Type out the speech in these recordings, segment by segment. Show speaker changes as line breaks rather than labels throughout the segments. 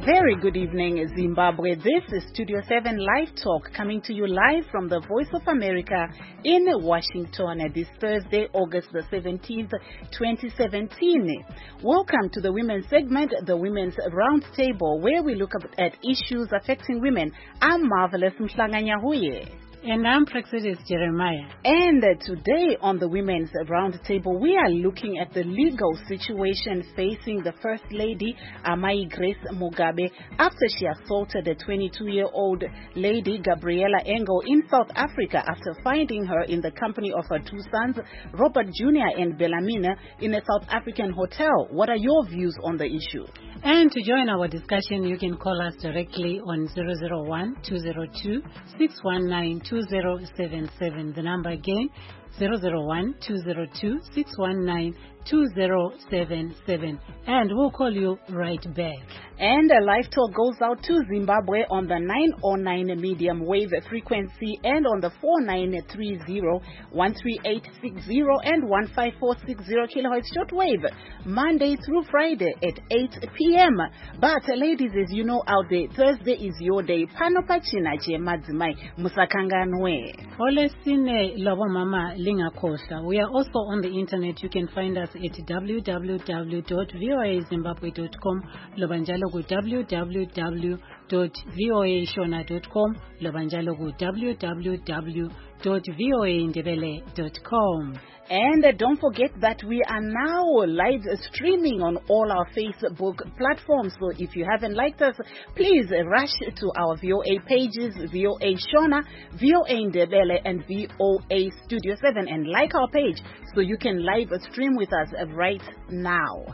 Very good evening, Zimbabwe. This is Studio 7 Live Talk coming to you live from the Voice of America in Washington this Thursday, August the 17th, 2017. Welcome to the Women's segment, the Women's Roundtable, where we look at issues affecting women. I'm Marvelous Mhlanganyahuye.
And I'm Praxidis Jeremiah.
And today on the Women's Roundtable, we are looking at the legal situation facing the First Lady, Amai Grace Mugabe, after she assaulted a 22-year-old lady, Gabriela Engel, in South Africa after finding her in the company of her two sons, Robert Jr. and Bellamina, in a South African hotel. What are your views on the issue?
And to join our discussion, you can call us directly on 001-202-619-2077. The number again, 001-202-619-2077. And we'll call you right back.
And a live talk goes out to Zimbabwe on the 909 medium wave frequency and on the 4930, 13860 and 15460 kilohertz shortwave, Monday through Friday at 8 p.m. But ladies, as you know out there, Thursday is your day. Pano pachina che madzimai musakanganwe.
Ole sine lobo mama linga kosa. We are also on the internet. You can find us at www.voazimbabwe.com, lobanjalo ku www.voashona.com, lobanjalo ku www.voaindebele.com.
And don't forget that we are now live streaming on all our Facebook platforms. So if you haven't liked us, please rush to our VOA pages, VOA Shona, VOA Indebele, and VOA Studio 7, and like our page so you can live stream with us right now.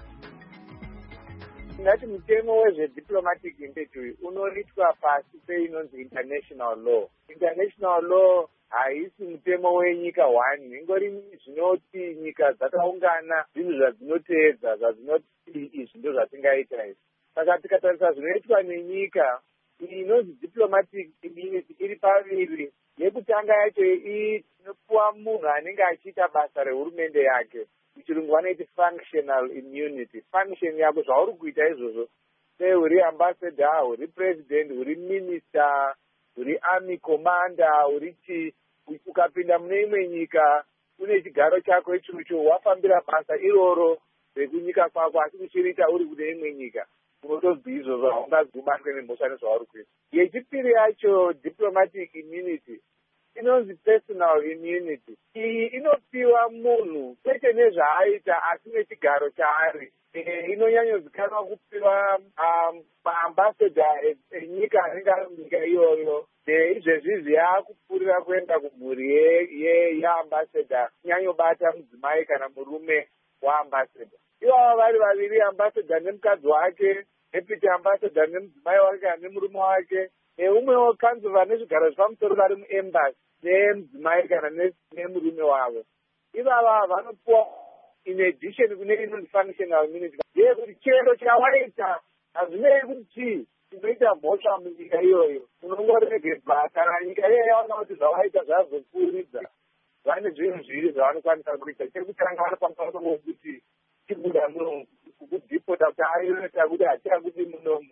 Ngati mutemo wezvediplomatic impetu unoitwa pasi peinonzi international law. International law haisi mutemo wenyika one, ingori zvinoti nyika dzakaungana zvinhu zvadzinoteedza zvadzinoti izvi ndo zvatingaita izvi. Saka tikatarisa zvinoitwa nenyika inonzi diplomatic immunity iri paviri. Yekutanga yacho inopuwa munhu anenge achiita basa rehurumende yake. Muchirungu vanoiti functional immunity. Function yako zvauri kuita izvozvo, sei uri ambassador, uri president, uri minister, uri army commander, uri ukapinda mune imwe nyika une chigaro chako ichocho, wafambira basa iroro rekunyika kwako, asi kuchiriita uri kune imwe nyika, unotozwi izvozvo haungazobatwe nemhosva nezvauri kuita. Yechipiri yacho diplomatic immunity inonzi personal immunity. Iyi inopiwa munhu kwete nezvaaita asi nechigaro chaari. Inonyanyozikanwa kupiwa maambassador enyika anenge ari munyika iyoyo. Izvezvizvi yaakupfuurira kuenda kumhuri yeambassador, kunyanyobata mudzimai kana murume waambassador. Ivava vari vaviri, ambassador nemukadzi wake, deputy ambassador nemudzimai wake kana nemurume wake, neumwewo kanzura nezvigaro zvepamusoro vari muembassy nemudzimai kana nemurume wavo. Ivava vanopuwa in addition kune inonzi functional immunity. Yekuti chero chawaita hazvinei kuti chii chinoita mhosva munyika iyoyo, unongorege kana nyika iyoyo yaona kuti zvawaita zvazopfuuridza, vane zvinhu zviviri zvavanokwanisa kuita. Chekutanga vanokwanisa kutongokuti chibuda munomu, kukudhipota kuti ayoita kuti hatichakuti munomu,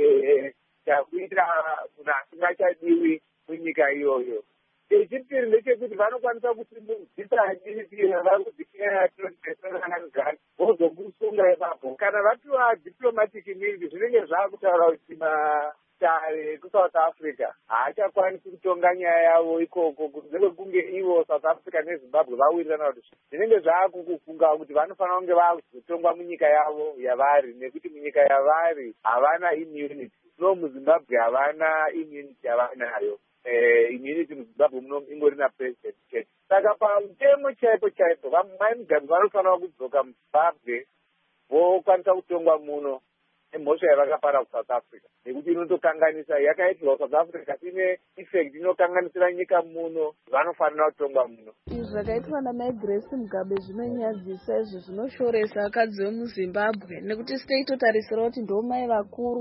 takuita munhu asingachadiwi munyika iyoyo. Chechipiri ndechekuti vanokwanisa kusimudzisa immunity vari kudhikira tinodeseraanagari vozokusunga ipapo. Kana vapiwa diplomatic immunity zvinenge zvakutaura kuti matare kuSouth Africa haachakwanisi kutonga nyaya yavo ikoko, kunze kunge ivo South Africa neZimbabwe vawirirana kuti zvinenge zvaakukufunga kuti vanofanira kunge vazotongwa munyika yavo yavari, nekuti munyika yavari havana immunity. No, muZimbabwe havana immunity yavanayo. Immunity muZimbabwe muno ingori na president chete. Saka pamutemo chaipo vamai mugari vanofanira kudzoka muZimbabwe vokwanisa kutongwa muno nemhosva yavakapara kuSouth Africa, nekuti inotokanganisa, yakaitirwa South Africa ine effect inokanganisira nyika muno, vanofanira kutongwa muno.
Izvi zvakaitwa naMai Grace Mugabe zvinonyadzisa, izvi zvinoshoresa akadzi vemuZimbabwe, nekuti state totarisira kuti ndo mai vakuru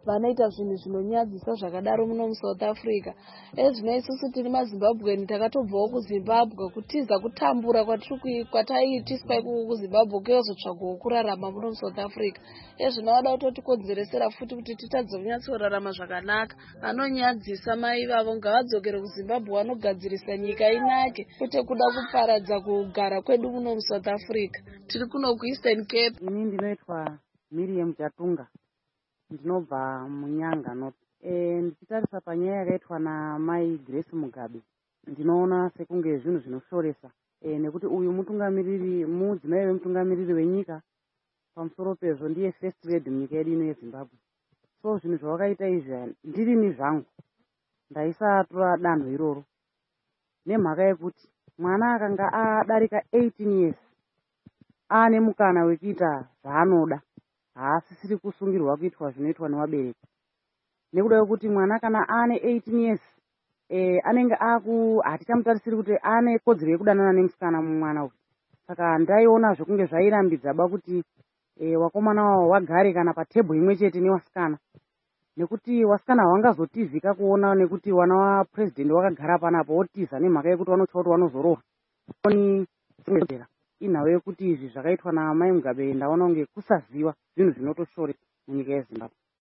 vanoita zvinhu zvinonyadzisa zvakadaro muno muSouth Africa. Ezvino isusu tiri maZimbabwean takatobvawo kuZimbabwe kutiza kutambura kwataiitiswa ikoko kuZimbabwe kuyozotsvagawo kurarama muno muSouth Africa. Ezvino vada kutotikonzeresera futi kuti titadze kunyatsorarama zvakanaka. Vanonyadzisa mai vavo ngavadzokere kuZimbabwe vanogadzirisa nyika inake kwete kuda kuparadza kugara kwedu muno muSouth Africa. Tiri kuno kuEastern Cape.
Ini ndinoitwa Miriam Chatunga. Ndinobva muNyanga North. Ndichitarisa panyaya yakaitwa naMai Grace Mugabe, ndinoona sekunge zvinhu zvinoshoresa nekuti uyu mudzimai wemutungamiriri wenyika, pamusoro pezvo ndiye first lady munyika yedu ino yeZimbabwe. So zvinhu zvawakaita izvi ndirini zvangu ndaisatora danho iroro, nemhaka yekuti mwana akanga adarika 18 years ane mukana wekuita zvaanoda, haasisiri kusungirwa kuitwa zvinoitwa nevabereki. Nekuda kwekuti mwana kana ane 18 years anenge hatichamutarisiri kuti ane kodzero yekudanana nemusikana mumwana uyu. Saka ndaiona zvokunge zvairambidza kuti wakomana wavo wagare kana patebho imwe chete newasikana, nekuti wasikana hawangazotizika kuona nekuti wana wapresident wakagara panapo wotiza nemhaka yekuti vanotya kuti vanozorohwa. Inhau yekuti izvi zvakaitwa naMai Mugabe ndaona kunge kusaziva zvinhu zvinotoshoresa munyika yeZimbabwe.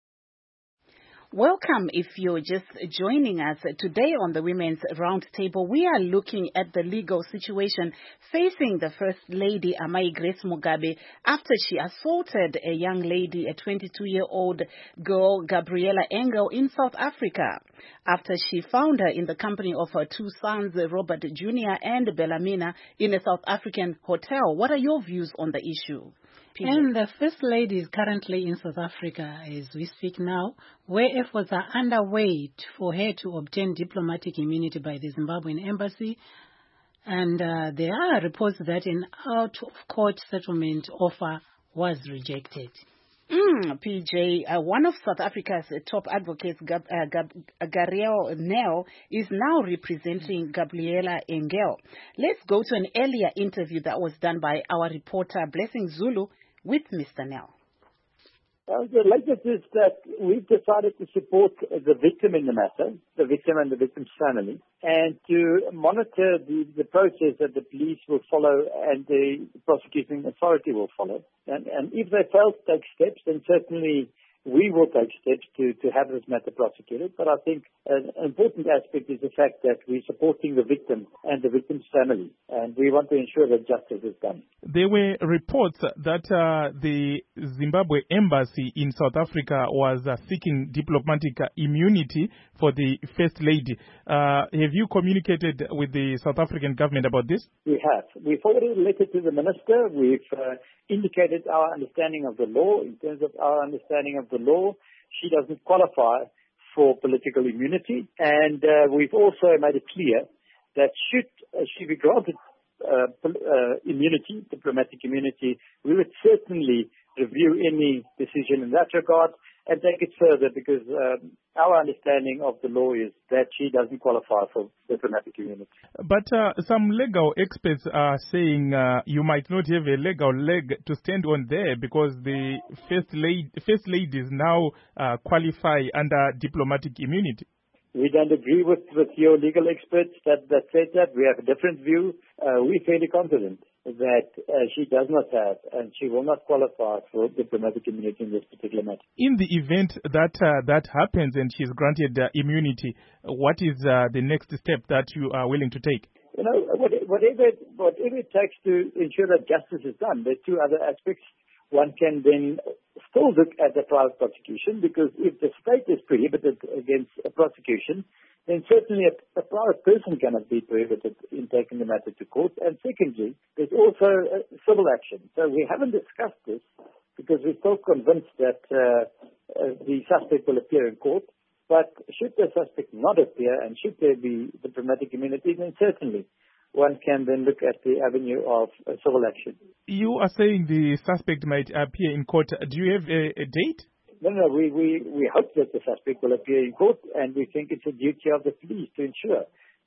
Welcome if you're just joining us. Today on the Women's Roundtable, we are looking at the legal situation facing the First Lady, Amai Grace Mugabe, after she assaulted a young lady, a 22-year-old girl, Gabriella Engel, in South Africa, after she found her in the company of her two sons, Robert Jr. and Bellamina, in a South African hotel. What are your views on the issue?
And the First Lady is currently in South Africa as we speak now, where efforts are underway for her to obtain diplomatic immunity by the Zimbabwean embassy. And there are reports that an out-of-court settlement offer was rejected.
PJ, one of South Africa's top advocates, Gariel Nel, is now representing Gabriella Engel. Let's go to an earlier interview that was done by our reporter, Blessing Zulu, with Mr. Nel.
The latest is that we've decided to support the victim in the matter, the victim and the victim's family, and to monitor the process that the police will follow and the prosecuting authority will follow. And if they fail to take steps, then certainly we will take steps to have this matter prosecuted. But I think an important aspect is the fact that we're supporting the victim and the victim's family, and we want to ensure that justice is done.
There were reports that the Zimbabwe embassy in South Africa was seeking diplomatic immunity for the First Lady. Have you communicated with the South African government about this? We
have. We've forwarded a letter to the minister. We've indicated our understanding of the law. In terms of our understanding of the law, she doesn't qualify for political immunity. And we've also made it clear that should she be granted immunity, diplomatic immunity, we would certainly review any decision in that regard and take it further, because our understanding of the law is that she doesn't qualify for diplomatic immunity.
But some legal experts are saying you might not have a legal leg to stand on there, because the First Ladies now qualify under diplomatic immunity.
We don't agree with your legal experts that said that. We have a different view. We're fairly confident that she does not have and she will not qualify for diplomatic immunity in this particular matter.
In the event that that happens and she's granted immunity, what is the next step that you are willing to take?
You know, whatever it takes to ensure that justice is done. There are two other aspects. One can then still look at the private prosecution, because if the state is prohibited against a prosecution, then certainly a private person cannot be prohibited in taking the matter to court. And secondly, there's also civil action. So we haven't discussed this because we're still convinced that the suspect will appear in court. But should the suspect not appear and should there be diplomatic immunity, then certainly one can then look at the avenue of civil action.
You are saying the suspect might appear in court. Do you have a date?
No, we hope that the suspect will appear in court, and we think it's a duty of the police to ensure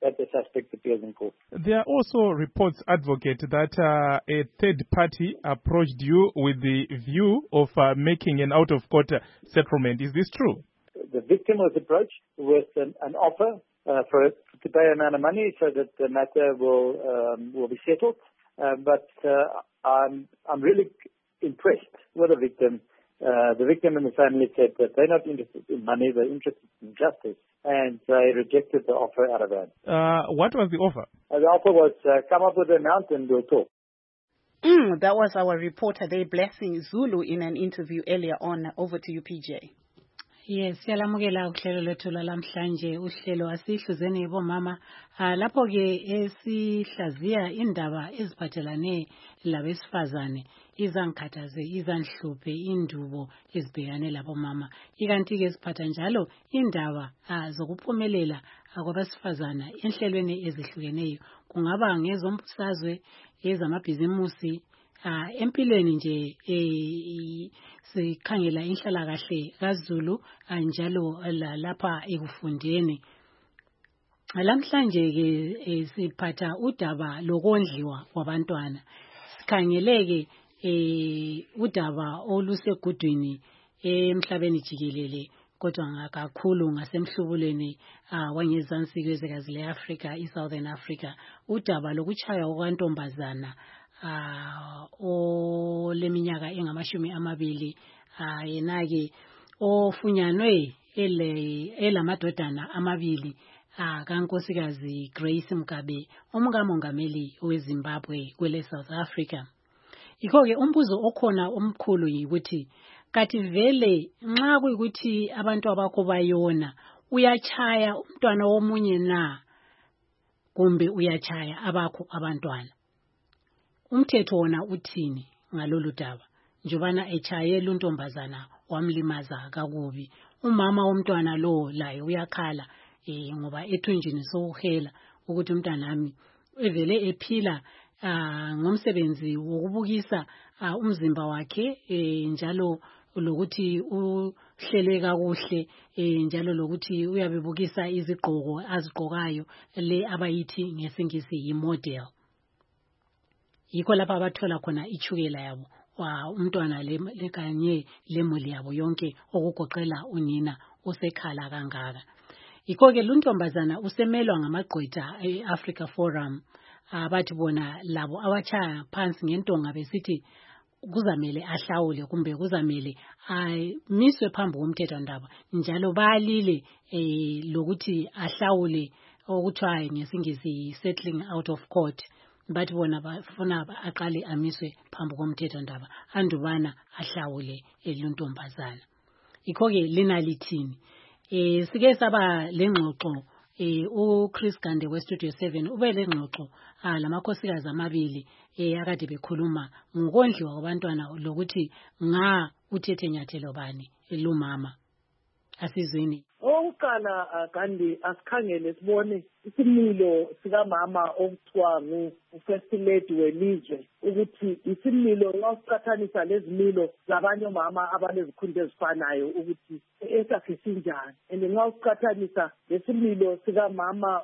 that the suspect appears in court.
There are also reports, Advocate, that a third party approached you with the view of making an out-of-court settlement. Is this true?
The victim was approached with an offer to pay an amount of money so that the matter will be settled. But I'm really impressed with the victim. The victim and the family said that they're not interested in money, they're interested in justice, and they rejected the offer out of hand.
What was the offer?
The offer was come up with an amount and we'll talk.
That was our reporter there, Blessing Zulu, in an interview earlier on. Over to you, PJ.
Yes, siyalamukela uhlelo lwethu lalamhlanje uhlelo asihluzeni yebo mama lapho ke esihlaziya indaba eziphathelane labesifazane izangikhathaze izanhluphe indubo ezibhekane labo mama ikanti ke siphatha njalo indaba zokuphumelela kwabesifazana enhlelweni ezihlukeneyo kungaba ngezombusazwe ezamabhizimusi empilweni nje sikhangela inhlalakahle kaZulu njalo lapha ekufundeni lamhlanje ke siphatha udaba lokondliwa kwabantwana sikhangeleke udaba olusegudwini emhlabeni jikelele kodwa ngakakhulu ngasemhlubulweni wangezansi kwezwekazi leAfrica iSouthern Africa udaba lokuchaya kwantombazana oleminyaka engamashumi amabili yena ke ofunyanwe elamadodana amabili kaNkosikazi Grace Mugabe umkamongameli weZimbabwe kwele South Africa. Yikho ke umbuzo okhona omkhulu yikuthi kathi vele nxa kuyikuthi abantu abakho bayona uyachaya umntwana womunye na kumbe uyachaya abakho abantwana. Umthetho wona uthini ngalolu daba njobana echayela untombazana wamlimaza kakubi umama womntwana lo laye uyakhala ngoba ethunjini sokuhela ukuthi umntanami evele ephila ngomsebenzi wokubukisa umzimba wakhe njalo lokuthi uhlele kakuhle njalo lokuthi uyabebukisa izigqoko azigqokayo le abayithi ngesingisi imodel. Yikho lapha abathola khona ichukela yabo umntwana lekanye lemuli yabo yonke okugoqela unina osekhala kangaka. Yikho ke luntombazana usemelwa ngamagqwetha eAfrica Forum abathi bona labo abachaya phansi ngentonga besithi kuzamele ahlawule kumbe kuzamele amiswe phambi komthetho ndaba njalo bayalile lokuthi ahlawule okuthiwa ngesingisi settling out of court. Bathi bona bafuna aqale amiswe phambi komthetho ndaba andubana ahlawule luntombazana. Yikho ke lina lithini sike saba lengxoxo uChris Gande weStudio 7 ube lengxoxo lamakhosikazi amabili akade bekhuluma ngokondliwa kwabantwana lokuthi uthethe nyathelo bani lumama asizweni.
Oqala Gandhi asikhangele sibone isimilo sikamama okuthiwa ngu-first lady welizwe ukuthi isimilo wasiqathanisa lezimilo zabanye omama abanezikhundla ezifanayo ukuthi esakhe sinjani and nxa usiqathanisa lesimilo sikamama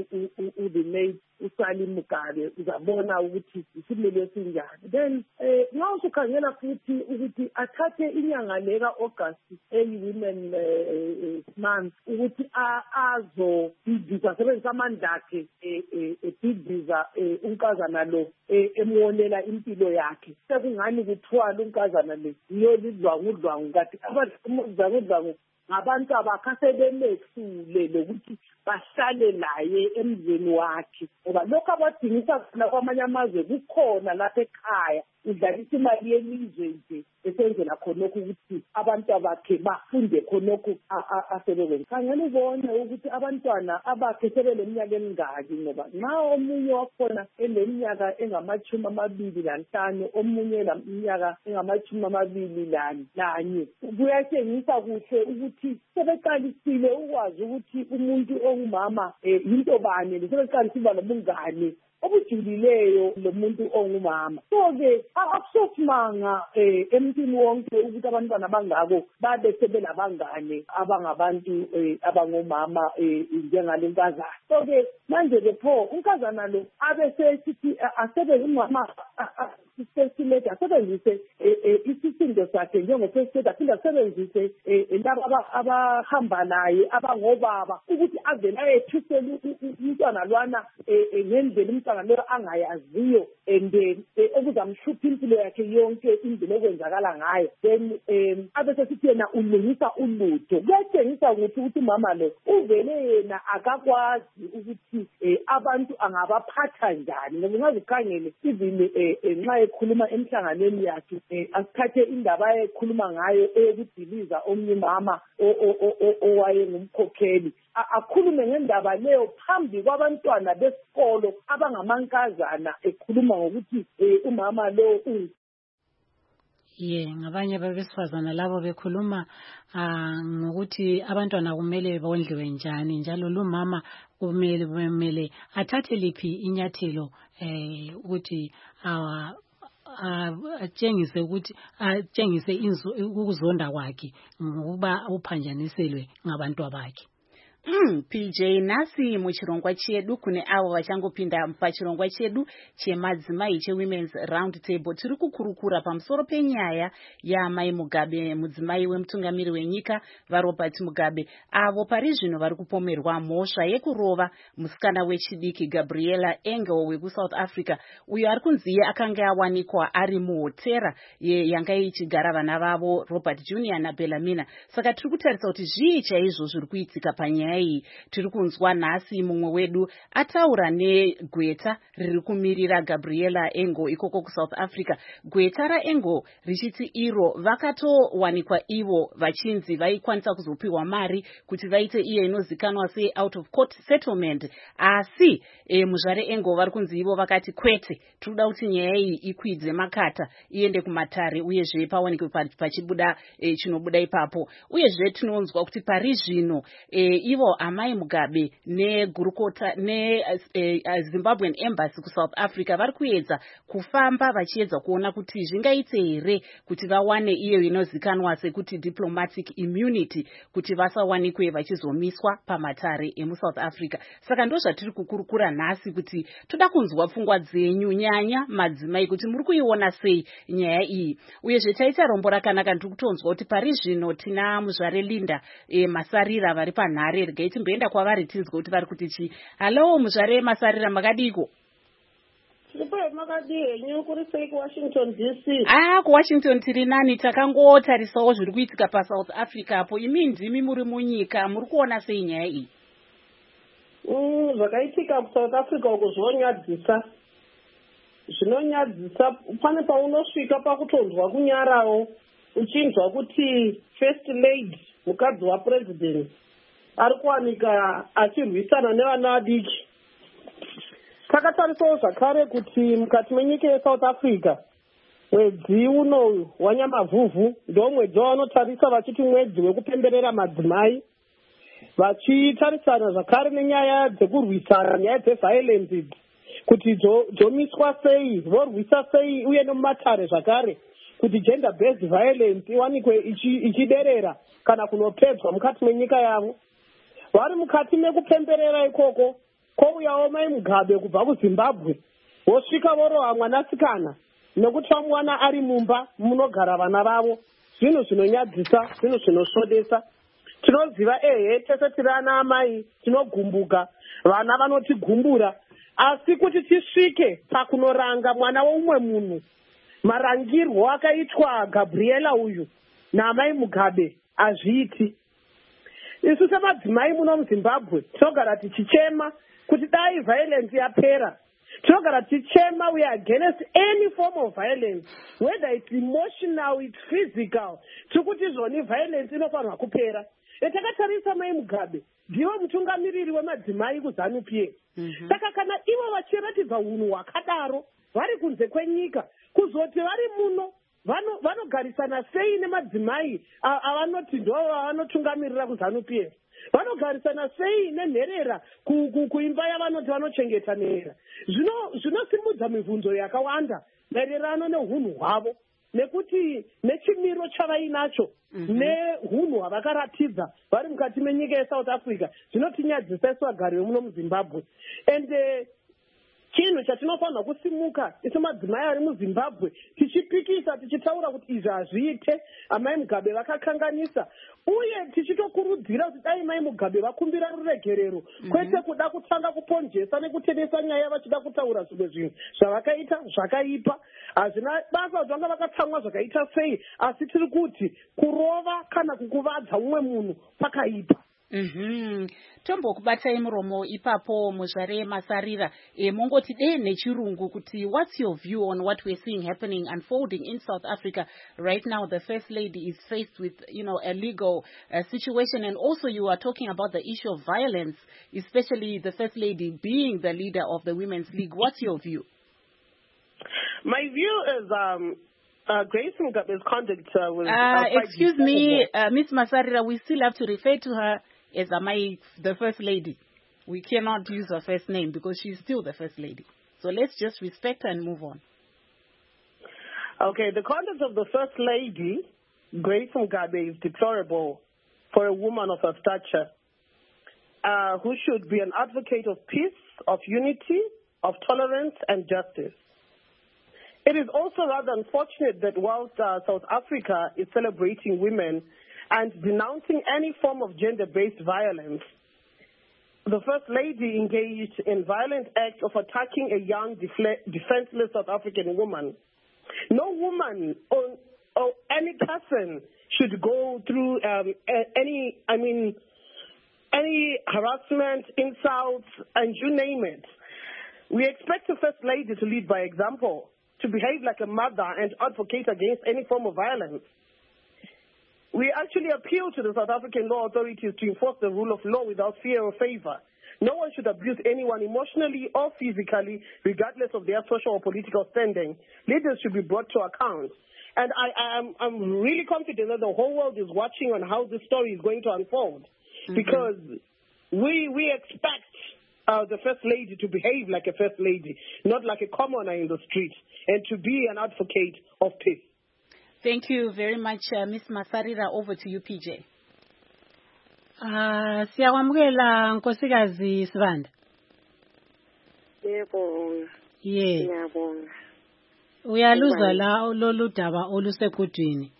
the maid uSally Mugabe uzabona ukuthi isimilo esinjani. Then nxa usukhangela futhi ukuthi athathe inyanga leka August women month ukuthi azobhidisa sebenzisa amandla akhe ebhidisa unkazana lo emwolela impilo yakhe sekungani kuthwala unkazana le yolidlwangudlwangu kanti abadlwangudlwangu ngabantu abakasebemethule lokuthi bahlale laye emzini wakhe ngoba lokho abadingisa khona kwamanye amazwe kukhona lapha ekhaya udlalisa imali yelizwe nje esenzela khonokho ukuthi abantu abakhe bafunde khonokho asebekwenza. Khangela ubone ukuthi abantwana abakhe sebeleminyaka emingaki ngoba nxa omunye wakhona eneminyaka engama-25 omunye eneminyaka engama-21 kuyatshengisa kuhle ukuthi sebeqalisile ukwazi ukuthi umuntu ongumama yinto bani sebeqalisile nobungane obujulileyo lo muntu ongumama. So-ke akusosimanga emntwini wonke ukuthi abantwana abangako babe sebelabangane abangabantu abangomama njengale nkazana. So-ke manje-ke pho unkazana lo abe sesithi asebenze umama first lady asebenzise isisindo sakhe njengofirst lady aphinde asebenzise laba abahamba naye abangobaba ukuthi avele ayethusele umntwana lwana ngendlela umntwana lo angayaziyo and okuzamhlupha impilo yakhe yonke indlela okwenzakala ngayo. Then abe sesithi yena ulungisa ulutho. Kuyatshengisa ukuthi umama lo uvele yena akakwazi ukuthi abantu angabaphatha njani. Ngoba ungazikhangele even nxa ekhuluma emhlanganweni yakhe asithathe indaba ayekhuluma ngayo eyokudiliza omnye umama owayengumkhokheli, akhulume ngendaba leyo phambi kwabantwana besikolo abangamankazana ekhuluma ngokuthi umama lo
ngabanye babesifazana labo bekhuluma ngokuthi abantwana kumele bondliwe njani, njalo lumama kumele athathe liphi inyathelo ukuthi atshengise ukuzonda kwakhe ngokuba uphanjaniselwe ngabantu bakhe.
PJ nasi muchirongwa chedu kune avo vachangopinda pachirongwa chedu chemadzimai chewomen's round table tiri kukurukura pamusoro penyaya yaMai Mugabe, mudzimai wemutungamiri wenyika vaRobert Mugabe, avo pari zvino vari kupomerwa mhosva yekurova musikana wechidiki Gabriela Engel wekuSouth Africa, uyo ari kunziye akanga awanikwa ari muhotera yanga ichigara vana vavo Robert Jr. naBellarmina. Saka tiri kutarisa kuti zvii chaizvo zviri kuitika panyaya iyi. Tiri kunzwa nhasi mumwe wedu ataura negweta riri kumirira Gabriela Engel ikoko kuSouth Africa. Gweta raEngel richiti iro vakatowanikwa ivo vachinzi vaikwanisa kuzopiwa mari kuti vaite iyo inozikanwa se out of court settlement, asi muzvare Engel vari kunzi ivo vakati kwete, tinoda kuti nyaya iyi ikwidze makata iende kumatare uyezve pawanikwe pachibuda chinobuda ipapo. Uyezve tinonzwa kuti pari zvino ivo Amai Mugabe negurukota Zimbabwean Embassy kuSouth Africa vari kuedza kufamba vachiedza kuona kuti zvingaite here kuti vawane iyo inozikanwa sekuti diplomatic immunity kuti vasawanikwe vachizomiswa pamatare emuSouth Africa. Saka ndo zvatiri kukurukura nhasi kuti toda kunzwa pfungwa dzenyu nyanya madzimai kuti muri kuiona sei nyaya iyi. Uyezve taita rombo rakanaka ndiri kutonzwa kuti pari zvino tina muzvare Linda Masarira vari panhare. Regai timboenda kwavari tinzwe kuti vari kuti chii. Halo muzvare Masarira, makadiko?
Washington DC.
kuWashington tiri nani, takangotarisawo zviri kuitika paSouth Africa apo. Imi ndimi muri munyika, muri kuona sei nyaya iyi?
Zvakaitika kuSouth Africa uko zvonyadzisa. Zvinonyadzisa pane paunosvika pakutonzwa kunyarawo uchinzwa kuti first lady mukadzi wapresident ari kuwanika achirwisana nevana vadiki. Takatarisawo zvakare kuti mukati menyika yeSouth Africa mwedzi uno wanyamavhuvhu ndo mwedzi wanotarisa vachiti mwedzi wekupemberera madzimai, vachitarisana zvakare nenyaya dzekurwisana nyaya dzeviolence kuti dzomiswa sei, vorwisa sei, uye nemumatare zvakare kuti gender based violence iwanikwe ichiderera kana kunopedzwa mukati menyika yavo. Vari mukati mekupemberera ikoko kwouyawo Mai Mugabe kubva kuZimbabwe, vosvika vorova mwanasikana nekuti vamuwana ari mumba munogara vana vavo. Zvinhu zvinonyadzisa, zvinhu zvinosvodesa. Tinoziva tese tiri ana amai tinogumbuka, vana vanotigumbura, asi kuti tisvike pakunoranga mwana woumwe munhu, marangirwo akaitwa Gabriela uyu naMai Mugabe hazviiti. Isu semadzimai muno muZimbabwe tinogara tichichema kuti dai violence yapera. Tinogara tichema, we are against any form of violence, whether it's emotional, it's physical. Tikuti zvoni violence inofanirwa kupera. Takatarisa Mai Mugabe ndiwo mutungamiriri wemadzimai kuZANU-PF. Saka kana ivo vachiratidza unhu hwakadaro vari kunze kwenyika, kuzoti vari muno vanogarisana sei nemadzimai avanoti ndo vanotungamirira kuZANU-PF. vanogarisana sei nenherera kuimba yavanoti vanochengeta nhera. Zvinosimudza mibvunzo yakawanda maererano neunhu hwavo, nekuti nechimiro chavainacho neunhu hwavakaratidza vari mukati menyika yeSouth Africa zvinotinyadzisa isu vagari vemuno muZimbabwe. And chinhu chatinofanira kusimuka isu madzimai ari muZimbabwe tichipikisa tichitaura kuti izvi hazviite, amai Mugabe vakakanganisa, uye tichitokurudzira kuti dai mai Mugabe vakumbira ruregerero kwete kuda kutanga kuponjesa nekutenesa nyaya vachida kutaura zvimwe zvinhu zvavakaita zvakaipa. Hazvina basa kuti vanga vakatsamwa zvakaita sei, asi tiri kuti kurova kana kukuvadza umwe munhu pakaipa.
Tombokubatai muromo ipapo muzvare Masarira, mongoti dei nechirungu kuti what's your view on what we're seeing happening, unfolding in South Africa right now? The First Lady is faced with, a legal situation, and also you are talking about the issue of violence, especially the First Lady being the leader of the Women's League. What's your view?
My view is Grace Mugabe's conduct was...
excuse me, Ms. Masarira, we still have to refer to her as Amai, the First Lady. We cannot use her first name because she's still the First Lady. So let's just respect her and move on.
Okay, the conduct of the First Lady, Grace Mugabe, is deplorable for a woman of her stature, who should be an advocate of peace, of unity, of tolerance and justice. It is also rather unfortunate that whilst South Africa is celebrating women and denouncing any form of gender-based violence, the First Lady engaged in violent acts of attacking a young, defenseless South African woman. No woman or any person should go through any harassment, insults, and you name it. We expect the First Lady to lead by example, to behave like a mother and advocate against any form of violence. We actually appeal to the South African law authorities to enforce the rule of law without fear or favor. No one should abuse anyone emotionally or physically, regardless of their social or political standing. Leaders should be brought to account. And I'm really confident that the whole world is watching on how this story is going to unfold, because we expect the First Lady to behave like a First Lady, not like a commoner in the street, and to be an advocate of peace.
Thank you very much, Ms. Masarira. Over to you, PJ.
Siyakwamukela Nkosikazi Sibanda.
Yebo.
Yeah.
Ngiyabonga.
Uyaluzwa la lolu daba olusekudwini.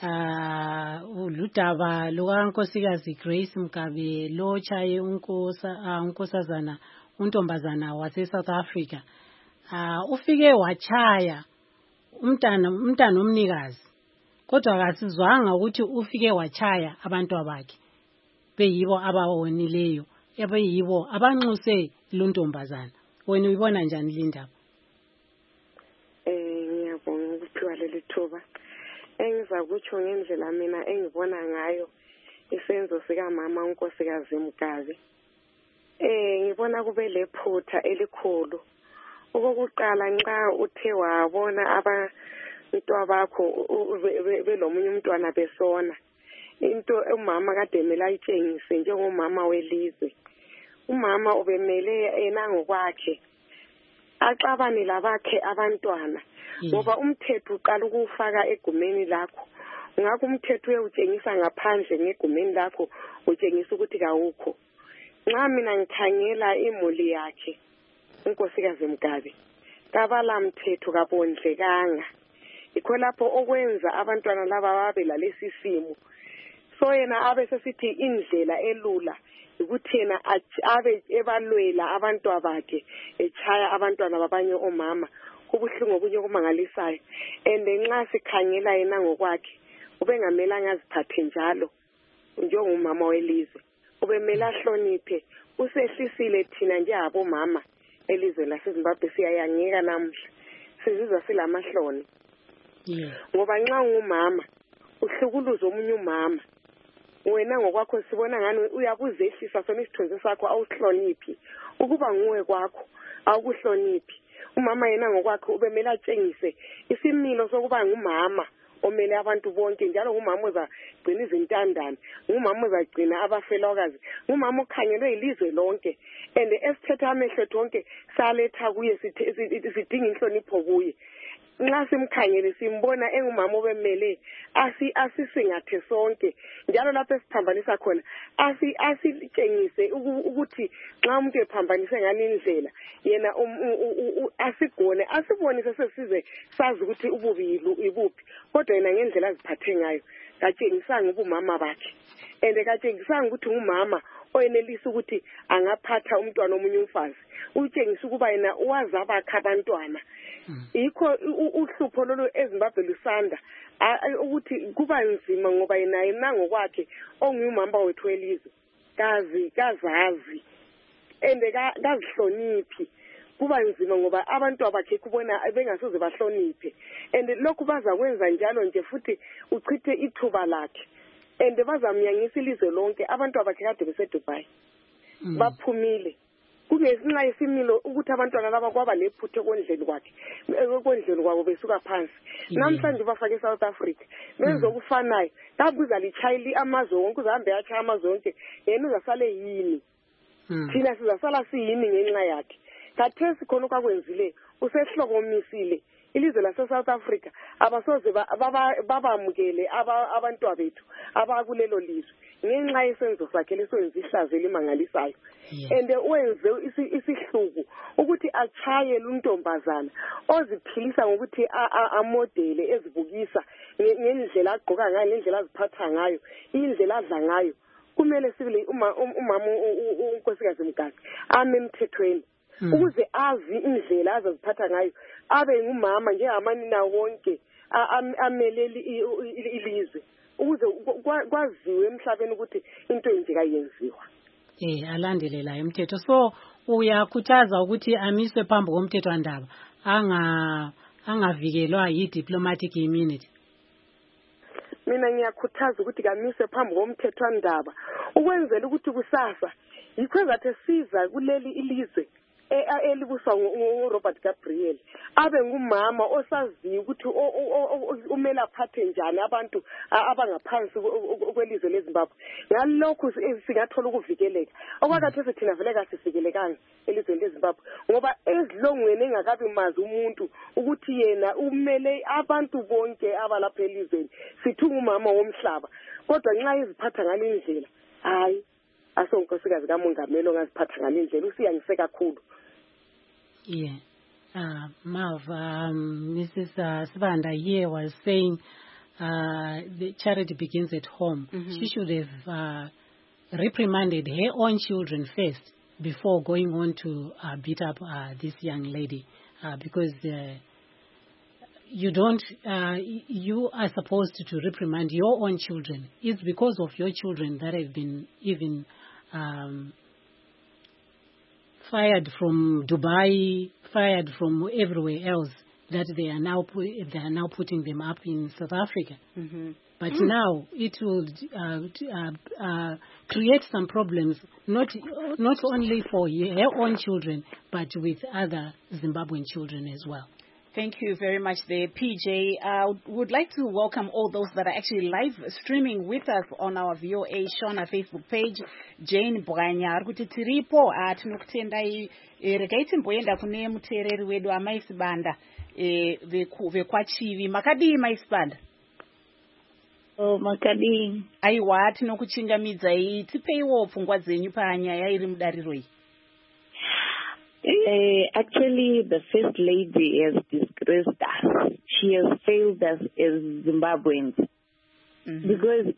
Uludaba lukaNkosikazi Grace Mugabe lo chaye unkosazana untombazana wase South Africa. Ufike wachaya umntana omnikazi. Kodwa akasizwanga ukuthi ufike wachaya abantu abakhe. Beyibo abawonileyo, abeyibo abanxuse lontombazana. Wena uyibona njani lindaba?
Ngiyabonga ukuphiwa leli thuba. Engiza kutsho ngendlela mina engibona ngayo isenzo sika mama uNkosikazi Mugabe. Ngibona kube lephutha elikhulu. Okokuqala nxa uthe wabona abantwana bakho belomunye umntwana besona. Into umama kade mele ayitshengise njengomama welizwe. Umama ubemele yena ngokwakhe axabane labakhe abantwana, ngoba umthetho uqala ukufaka egumeni lakho. Ngakho umthetho uyawutshengisa ngaphandle ngegumeni lakho, utshengisa ukuthi kawukho. Nxa mina ngikhangela imuli yakhe uNkosikazi Mugabe, kabala mthetho kabondlekanga. Ikho lapho okwenza abantwana laba babe lalesi simo. So yena abe sesithi indlela elula ukuthi yena abe ebalwela abantwana bakhe, echaya abantwana babanye omama. Kubuhlungu okunye okumangalisayo. And nxa sikhangela yena ngokwakhe, ubengamelanga aziphathe njalo njengomama welizwe. Ubemela ahloniphe. Usehlisile thina njengabomama elizwe laseZimbabwe siyayangeka namhla. Sizizwa silamahloni. Ngoba nxa ungumama uhlukuluza omunye umama, wena ngokwakho sibona ngani uyakuzehlisa sona isithunzi sakho awuhloniphi. Ukuba nguwe kwakho awukuhloniphi. Umama yena ngokwakhe ubemela atshengise isimilo sokuba ngumama omele abantu bonke njalo ngumama ozagcina izintandane, ngumama ozagcina abafelokazi, ngumama okhangelwe ilizwe lonke. And esithetha amehlo ethu onke saletha kuye sidinga inhlonipho kuye. Nxa simkhangele simbona engumama obemele asisingathe sonke njalo lapho esiphambanisa khona asitshengise ukuthi nxa umuntu ephambanise ngani indlela yena asigone asibonise sesize sazi ukuthi ububi ibuphi kodwa yena ngendlela aziphathe ngayo katshengisanga ubumama bakhe and katshengisanga ukuthi ngumama oyenelisa ukuthi angaphatha umntwana omunye umfazi utshengisa ukuba yena wazabakha abantwana. Yikho uhlupho lolu eZimbabwe lusanda ukuthi kuba nzima ngoba yena ngokwakhe ongumama wethu welizwe kazazi and kazihloniphi. Kuba nzima ngoba abantu abakhe kubona bengasoze bahloniphe and lokhu bazakwenza njalo nje futhi uchithe ithuba lakhe and bazamnyanyisa ilizwe lonke. Abantu abakhe kade beseDubai baphumile kungesinxa isimilo ukuthi abantwana laba kwaba lephuthe kondleni kwabo besuka phansi. Namhlanje bafake eSouth Africa benza okufanayo kabuza lichayili amazwe wonke uzahambe yachaya amazwe wonke yena uzasale yini thina sizasala siyini ngenxa yakhe. Kathesi khona kwakwenzile usehlokomisile ilizwe lase-South Africa abasoze babamukele abantu bethu abakulelo lizwe ngenxa yesenzo sakhe lesoyenza ihlazo elimangalisayo. And wenze isihluku ukuthi achaye luntombazana oziphilisa ngokuthi amodele ezibukisa ngendlela agqoka ngayo ngendlela aziphatha ngayo indlela adla ngayo. Kumele sibile umama unkosikazi Mgabi ame emthethweni ukuze azi indlela azaziphatha ngayo abe ngumama njengamanina wonke amele ilizwe ukuze kwaziwe emhlabeni ukuthi into enje kayenziwa.
Alandelelayo umthetho. So uyakhuthaza ukuthi amiswe phambi komthetho wandaba angavikelwa yi-diplomatic immunity.
Mina ngiyakhuthaza ukuthi kamiswe phambi komthetho wandaba ukwenzela ukuthi kusasa yikho zathi siza kuleli ilizwe elibuswa nguRobert Gabriel abe ngumama osaziyo ukuthi umela aphathe njani abantu abangaphansi kwelizwe leZimbabwe. Ngalokho singathola ukuvikeleka okwakhathesi thina vele kasivikelekanga elizweni leZimbabwe ngoba ezilongweni engakabi mazi umuntu ukuthi yena umele abantu bonke abalapha elizweni sithi ngumama womhlaba kodwa nxa iziphatha ngale ndlela hayi asonkosikazi kamongameli ongaziphatha ngale ndlela usiyangise kakhulu.
Mav, Mrs. Sibanda here was saying the charity begins at home. She should have reprimanded her own children first before going on to beat up this young lady because you are supposed to reprimand your own children. It's because of your children that have been even fired from Dubai, fired from everywhere else, that they are now putting them up in South Africa. But now it will create some problems, not only for her own children, but with other Zimbabwean children as well.
Thank you very much there, PJ. Would like to welcome all those that are actually live streaming with us on our VOA Shona Facebook page. Jane Bwanya kuti tiripo tinokutendai regaiti mboenda kune mutereri wedu amaisibanda vekwachivi makadii maisibanda.
Makadii
aiwa tinokuchingamidzai tipeiwo pfungwa dzenyu panyaya iri mudariro iyi.
Actually, the First Lady has disgraced us. She has failed us as Zimbabweans. Because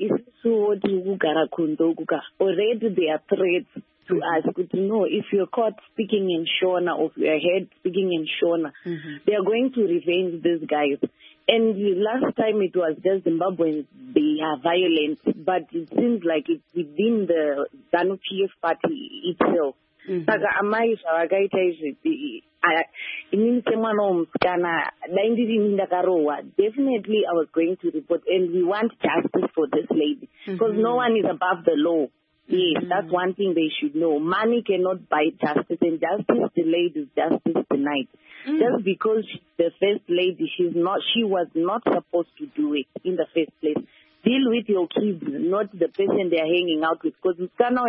already there are threats to us. But no, if you're caught speaking in Shona or if you're heard speaking in Shona, they are going to revenge these guys. And last time it was just Zimbabweans, they are violent, but it seems like it's within the ZANU-PF party itself. Saka amaisha vakaita izvi inini semwana womusikana dai ndiri ndakarohwa definitely I was going to report, and we want justice for this lady because no one is above the law. Yes, that's one thing they should know. Money cannot buy justice, and justice delayed is justice denied. Just because she's the first lady, she was not supposed to do it in the first place. Deal with your kids, not the person they are hanging out with. Because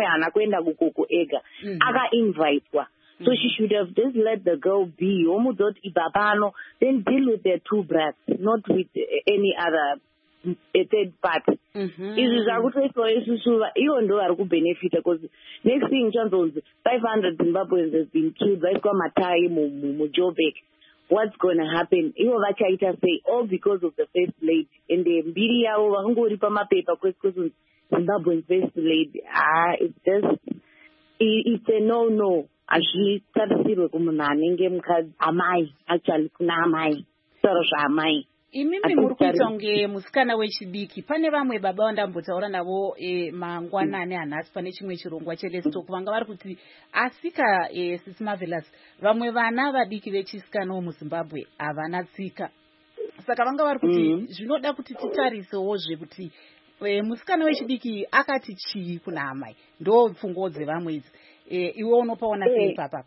so she should have just let the girl be. Then deal with their two brats, not with any other a third party. Izvi zvakutoswa isusu ivo ndo vari kubhenefita because next thing chanzonzi 500 Zimbabweans has been killed vaiswa matai muJoburg. What's going to happen? Ivo vachaita say all because of the first lady and mbiri yavo vakangori pamapepa kwese Zimbabwean first lady. It's a no. Hazvitarisirwe kumunhu anenge mukadzi amai, actually kuna amai soro zvaamai.
Imimi muri kuita kunge musikana wechidiki. Pane vamwe baba vandambotaura navo mangwanani anhasi pane chimwe chirongwa cheLestalk vanga vari kuti asika Sisi Marvelous vamwe vana vadiki vechisikana muZimbabwe havana tsika. Saka vanga vari kuti zvinoda kuti titarisewo kuti musikana wechidiki akati chii kuna amai. Ndo pfungo dzevamwe idzi. Iwe unopaona sei papa?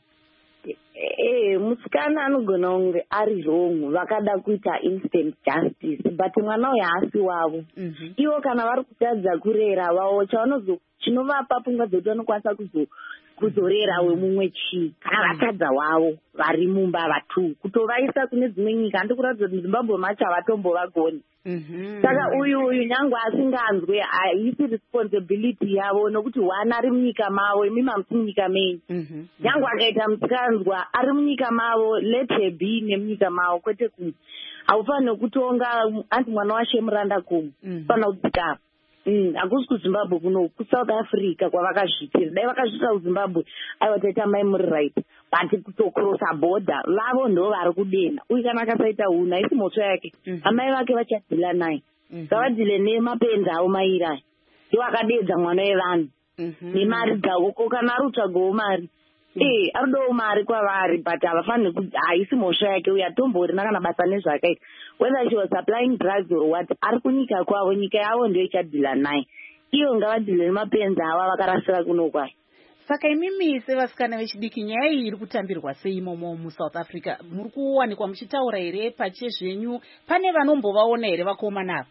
Musikana anogona kunge ari wrong vakada kuita instant justice but mwana uyu haasi wavo. Ivo kana vari kutadza kurera vavo chinovapa pfungwa dzekuti vanokwanisa kuzorera wemumwe chii kana vatadza wavo vari mumba vatu kutovaisa kune dzimwe nyika handikuratidza kuti Zimbabwe macho havatombovagoni. Saka uyu nyangwe asinganzwe haisi responsibility yavo nokuti one ari munyika mavo imimi hamusi munyika menyu. Nyangwe akaita musikanzwa ari munyika mavo let her be nemunyika mavo kwete kunzi haufaniri kutonga anti mwana washemuranda kumu fanira kudzikapa. Hakusi kuZimbabwe kuno kuSouth Africa kwavakazvitira. Dai vakazvita kuZimbabwe aiwa taita mai muri right but kutokrosa border vavo ndo vari kudena. Uyu kana akasaita unhu haisi mhosva yake amai vake vachadhila naye ngavadhile nemapenzi avo maira ndo akadedza mwana wevanhu nemari dzavo ko kana ari kutsvagawo mari aridowo mari kwavari but havafaniri kuti haisi mhosva yake uyu atomborina kana basa nezvaakaita whether she was supplying drugs or what ari kunyika kwavo nyika yavo ndio ichadhila naye iyo ngavadhile nemapenzi ava vakarasira kuno kwayo.
Saka imimi sevasikana vechidiki nyaya iyi iri kutambirwa sei imomo muSouth Africa? Muri kuwanikwa muchitaura here pachezvenyu? Pane vanombovaona here vakomana ava?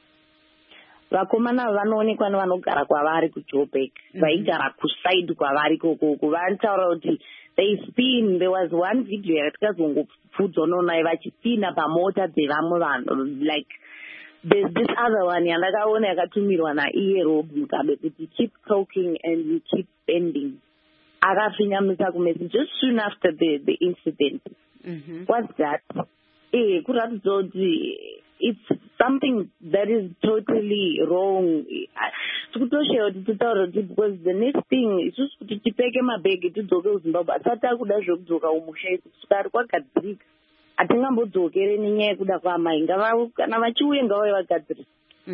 Vakomana ava vanoonekwa nevanogara kwavari kuJoburg vaigara kusaidi kwavari kokoko vantaura kuti they spin. There was one video yakatikazongopfudzwa nonaye vachispina pamota dzevamwe vanhu like there's this other one yandakaona yakatumirwa naiye Rob Mugabe kuti keep talking and you keep spending. Akafinyamisa kumesi just soon after the incident. What's that? Kuratidza kuti it's something that is totally wrong. Tikutoshewa kuti titaura kuti because the next thing isusu kuti tipeke mabhegi tidzoke kuZimbabwe asati akuda zvekudzoka umusha isusu kusari kwagadzirika hatingambodzokere nenyaya yekuda kwaamai kana vachiuye ngavauye vagadzirisa.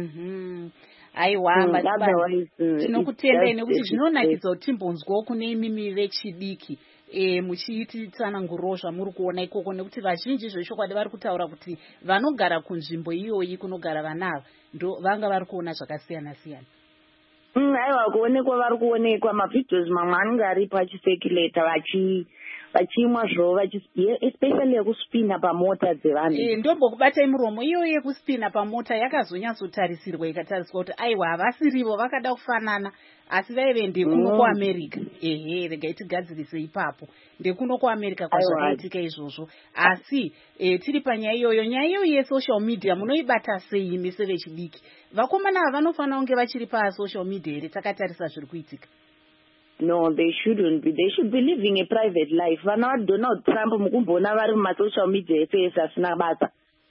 Aiwa tinokutendai nekuti zvinonakidza kuti timbonzwawo kune imimi vechidiki muchiititsanangurawo zvamuri kuona ikoko nekuti vazhinji zvechokwadi vari kutaura kuti vanogara kunzvimbo iyoyi kunogara vanava ndo vanga vari kuona zvakasiyana siyana.
Aiwa kuonekwa vari kuonekwa mavhidhios mamwe anenge aripo achifekileta vachimwa zvo especially yekuspina pamota dzevanhu.
Ndombokubatai muromo iyo yekuspina pamota yakazonyatsotarisirwa ikatariswa kuti aiwa havasirivo vakada kufanana asi vaive ndekuno kuAmerica. Regai tigadzirise ipapo ndekuno kuAmerica kwazvakaitika izvozvo asi tiri panyaya iyoyo. Nyaya iyoyo yesocial media munoibata sei imi sevechidiki? Vakomana ava vanofanira kunge vachiri pasocial media here takatarisa zviri kuitika?
No, they shouldn't be. They should be living a private life. Vana vaDonald Trump mukumboona vari mumasocial media efese asina basa.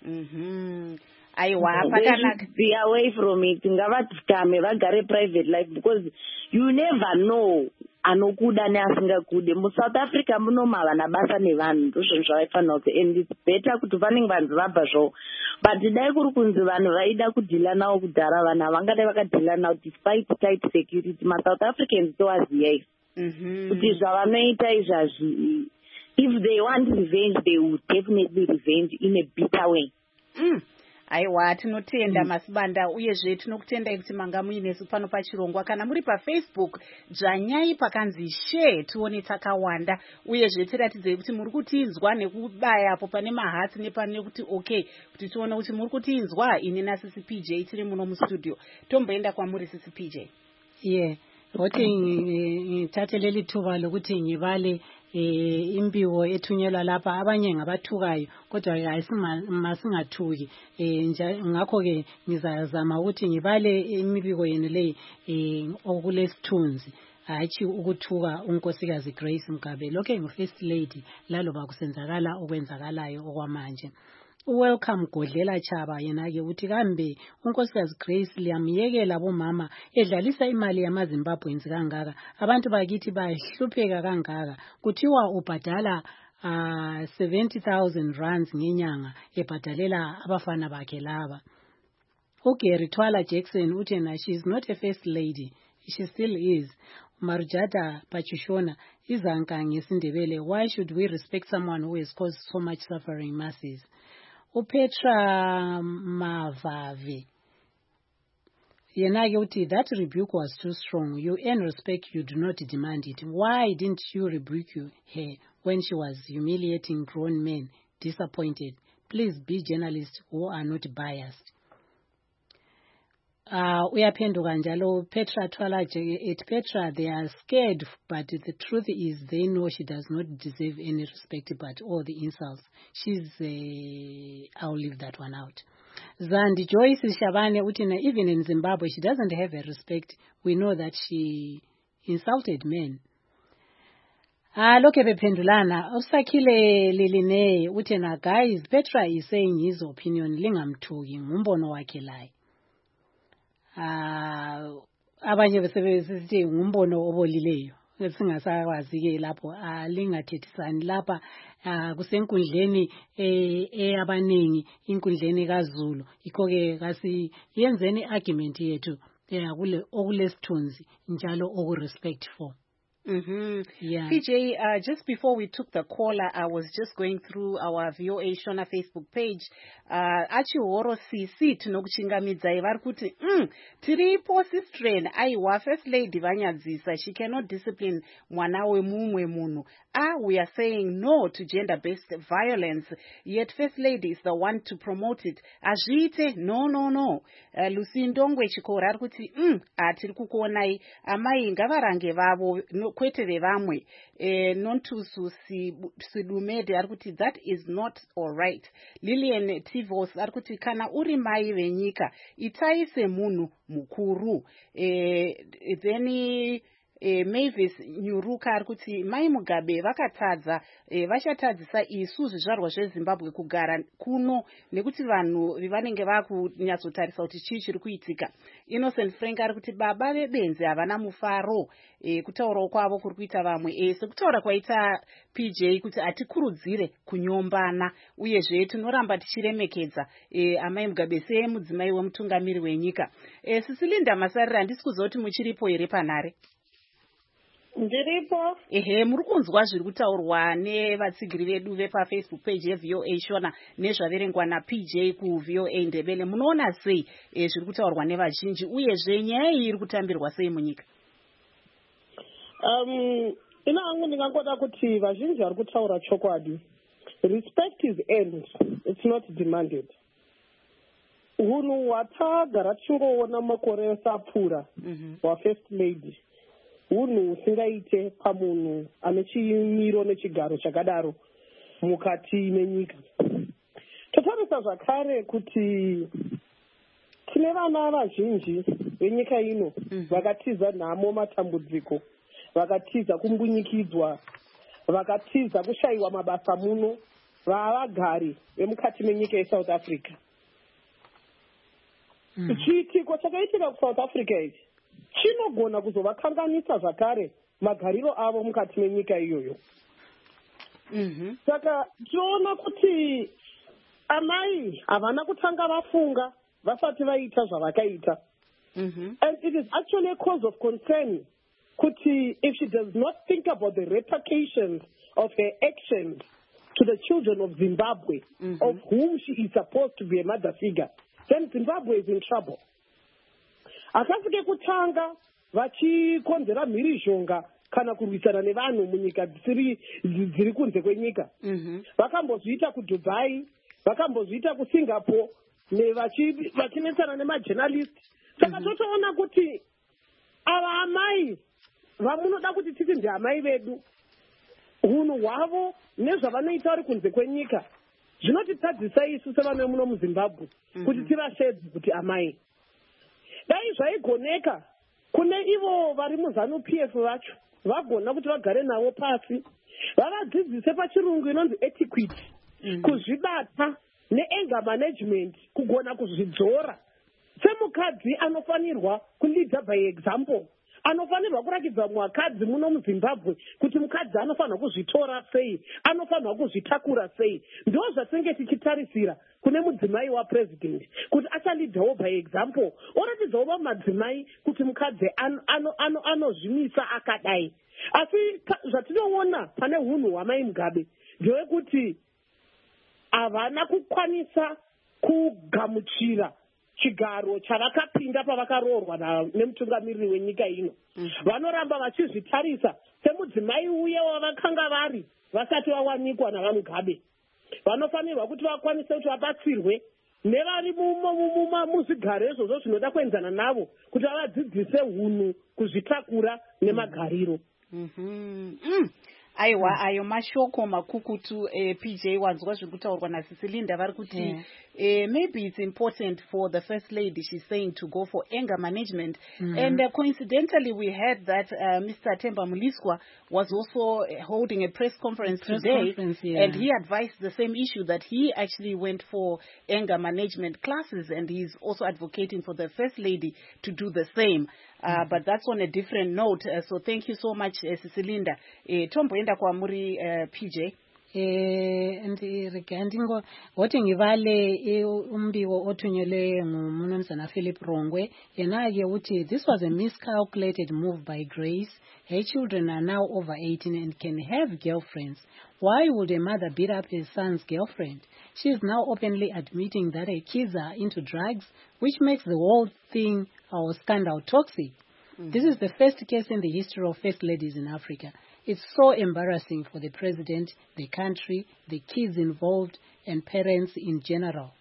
Aiwa
pakanaka. Be away from it. Ngavadzikame vagare private life because you never know anokuda neasingakude. MuSouth Africa muno mavana basa nevanhu ndozvo zvavaifanira kuti and it's better kuti vanenge vanzi vabva zvo. But dai kuri kunzi vanhu vaida kudhila navo kudhara vanhu havangadai vakadhila navo despite tight security. MaSouth Africans towaziya kuti zvavanoita izvazvi if they want revenge they would definitely revenge in a bitter way.
aiwa tinotenda Masibanda uyezve tinokutendai kuti manga muinesu pano paChirongwa. Kana muri paFacebook dzvanyai pakanzi share tione takawanda, uyezve tiratidzei kuti muri kutinzwa nekubaya apo pane mahatsi nepane kuti okay kuti tione kuti muri kutinzwa. Ini naSisi PJ tiri muno mustudio. Tomboenda kwamuri Sisi PJ.
Ngothi ngithathe leli thuba lokuthi ngibale imbiwo ethunyelwa lapha, abanye ngabathukayo kodwa masingathuki. Ngakho ke ngizazama ukuthi ngibale imibiko yenu leyi okulesithunzi, hatshi ukuthuka unkosikazi Grace Mugabe. Lokho ngu-First Lady laloba kusenzakala okwenzakalayo okwamanje. Welcome Godlela Chaba yena-ke uthi kambe unkosikazi Grace liyamyekela bomama edlalisa imali yamaZimbabweans kangaka, abantu bakithi bahlupheka kangaka, kuthiwa ubhadala 70,000 rands ngenyanga ebhadalela abafana bakhe laba. uGary Twala Jackson uthi yena she is not a first lady, she still is. Marujata Pachushona izanka ngesindebele, why should we respect someone who has caused so much suffering masses? uPetra Mavave yenake uthi that rebuke was too strong. You earn respect, you do not demand it. Why didn't you rebuke her when she was humiliating grown men? Disappointed. Please be journalists who are not biased. Uyaphenduka njalo Petra Twala at Petra, they are scared, but the truth is they know she does not deserve any respect but all the insults. I'll leave that one out. Zandi Joyce Shabane utina, even in Zimbabwe she doesn't have a respect. We know that she insulted men. Lokhe bephendulana usakile liline utina, guys, Petra is saying his opinion, lingamthuki ngumbono wakhe laye. Abanye besebenzisi ngumbono obolileyo singasakwazi ke lapho lingathethisani lapha kusenkundleni abaningi inkundleni kaZulu, ikho ke kasiyenzeni argument yethu kule okulesithunzi njalo okurespect for.
PJ, just before we took the caller, I was just going through our VOA Shona Facebook page. Achihoro CC tinokuchingamidza vari kuti tiripo sistrain aiwa First Lady vanyadzisa, she cannot discipline mwana wemumwe munhu. We are saying no to gender-based violence, yet First Lady is the one to promote it. Azviite no. Lusindongwe Chikora ari kuti tiri kukuonai amai ngavarange vavo kwete vevamwe. Nontusu Sidumede ari kuti that is not all right. Lillian Tivos ari kuti kana uri mai venyika itaise munhu mukuru. Then Mavis Nyuruka ari kuti mai Mugabe vakatadza vachatadzisa isu zvizvarwa zveZimbabwe kugara kuno nekuti vanhu vanenge vakunyatsotarisa kuti chii chiri kuitika. Innocent Frank ari kuti baba vebenzi havana mufaro, kutaurawo kwavo kuri kuita vamwe. Sekutaura kwaita PJ kuti atikurudzire kunyombana, uyezve tinoramba tichiremekedza amai Mugabe semudzimai wemutungamiri wenyika. Sisilinda Masarira, handisi kuziva kuti muchiripo here panhare?
Ndiripo.
Muri kunzwa zviri kutaurwa nevatsigiri vedu vepaFacebook page yeVOA Shona nezvaverengwa naPJ kuVOA Ndebele. Munoona sei zviri kutaurwa nevazhinji uyezve nyaya iyi iri kutambirwa sei munyika?
Ina hangu ndingangoda kuti vazhinji vari kutaura chokwadi. Respect is earned, it's not demanded. Hunhu hwatagara tichongoona makore sapfuura waFirst Lady hunhu usingaite pamunhu ane chimiro nechigaro chakadaro mukati menyika. Totarisa zvakare kuti tine vana vazhinji venyika ino vakatiza nhamo matambudziko, vakatiza kumbunyikidzwa, vakatiza kushayiwa mabasa muno vavagari vemukati menyika yeSouth Africa. Chiitiko chakaitika kuSouth Africa ichi chinogona kuzovakanganisa zvakare magariro avo mukati menyika iyoyo. Saka tinoona kuti amai havana kutanga vafunga vasati vaita zvavakaita. And it is actually a cause of concern kuti if she does not think about the repercussions of her actions to the children of Zimbabwe, of whom she is supposed to be a mother figure, then Zimbabwe is in trouble. Akasike kutanga vachikonzera mhirizhonga kana kurwisana nevanhu munyika dziri kunze kwenyika. Vakambozviita kuDubai, vakambozviita kuSingapore, vachinetsana nemajournalist. Saka totoona kuti ava amai vamunoda kuti titi ndeamai vedu, hunhu hwavo nezvavanoita vari kunze kwenyika zvinotitadzisa isu sevana muno muZimbabwe kuti tivashedzi kuti amai. Dai zvaigoneka kune ivo vari muZANU-PF vacho vagona kuti vagare navo pasi vavadzidzise pachirungu inonzi etiquette, kuzvibata neanger management, kugona kuzvidzora. Semukadzi anofanirwa kulead by example, anofanirwa kurakidza mukadzi muno muZimbabwe kuti mukadzi anofanirwa kuzvitora sei, anofanirwa kuzvitakura sei. Ndo zvatinenge tichitarisira kune mudzimai wapresident kuti achalidhawo by example, oratidzawo vamadzimai kuti mukadzi anozvimisa akadai. Asi zvatinoona pane hunhu hwamai Mugabe ndewekuti havana kukwanisa kugamuchira chigaro chavakapinda pavakaroorwa nemutungamiriri wenyika ino. Vanoramba vachizvitarisa semudzimai uye wavakanga vari vasati vawanikwa navaMugabe. Vanofanirwa kuti vakwanise kuti vabatsirwe nevari muzvigaro izvozvo zvinoda kuenzana navo kuti vavadzidzise hunhu, kuzvitakura nemagariro.
Aiwa, ayo mashoko makukutu PJ wanzwa zvekutaurwa naSisilinda vari kuti maybe it's important for the First Lady, she's saying, to go for anger management. And coincidentally, we heard that Mr. Themba Muliswa was also holding a press conference today, and he advised the same issue, that he actually went for anger management classes, and he's also advocating for the First Lady to do the same. But that's on a different note. So thank you so much, Sisilinda. Tomboenda kwa muri PJ.
Regarding what ngivale umbiwo othunyelwe nguMnumzana Philip Rongwe, yenake uthi this was a miscalculated move by Grace. Her children are now over 18 and can have girlfriends. Why would a mother beat up her son's girlfriend? She is now openly admitting that her kids are into drugs, which makes the whole thing or scandal toxic. This is the first case in the history of first ladies in Africa. It's so embarrassing for the president, the country, the kids involved, and parents in general.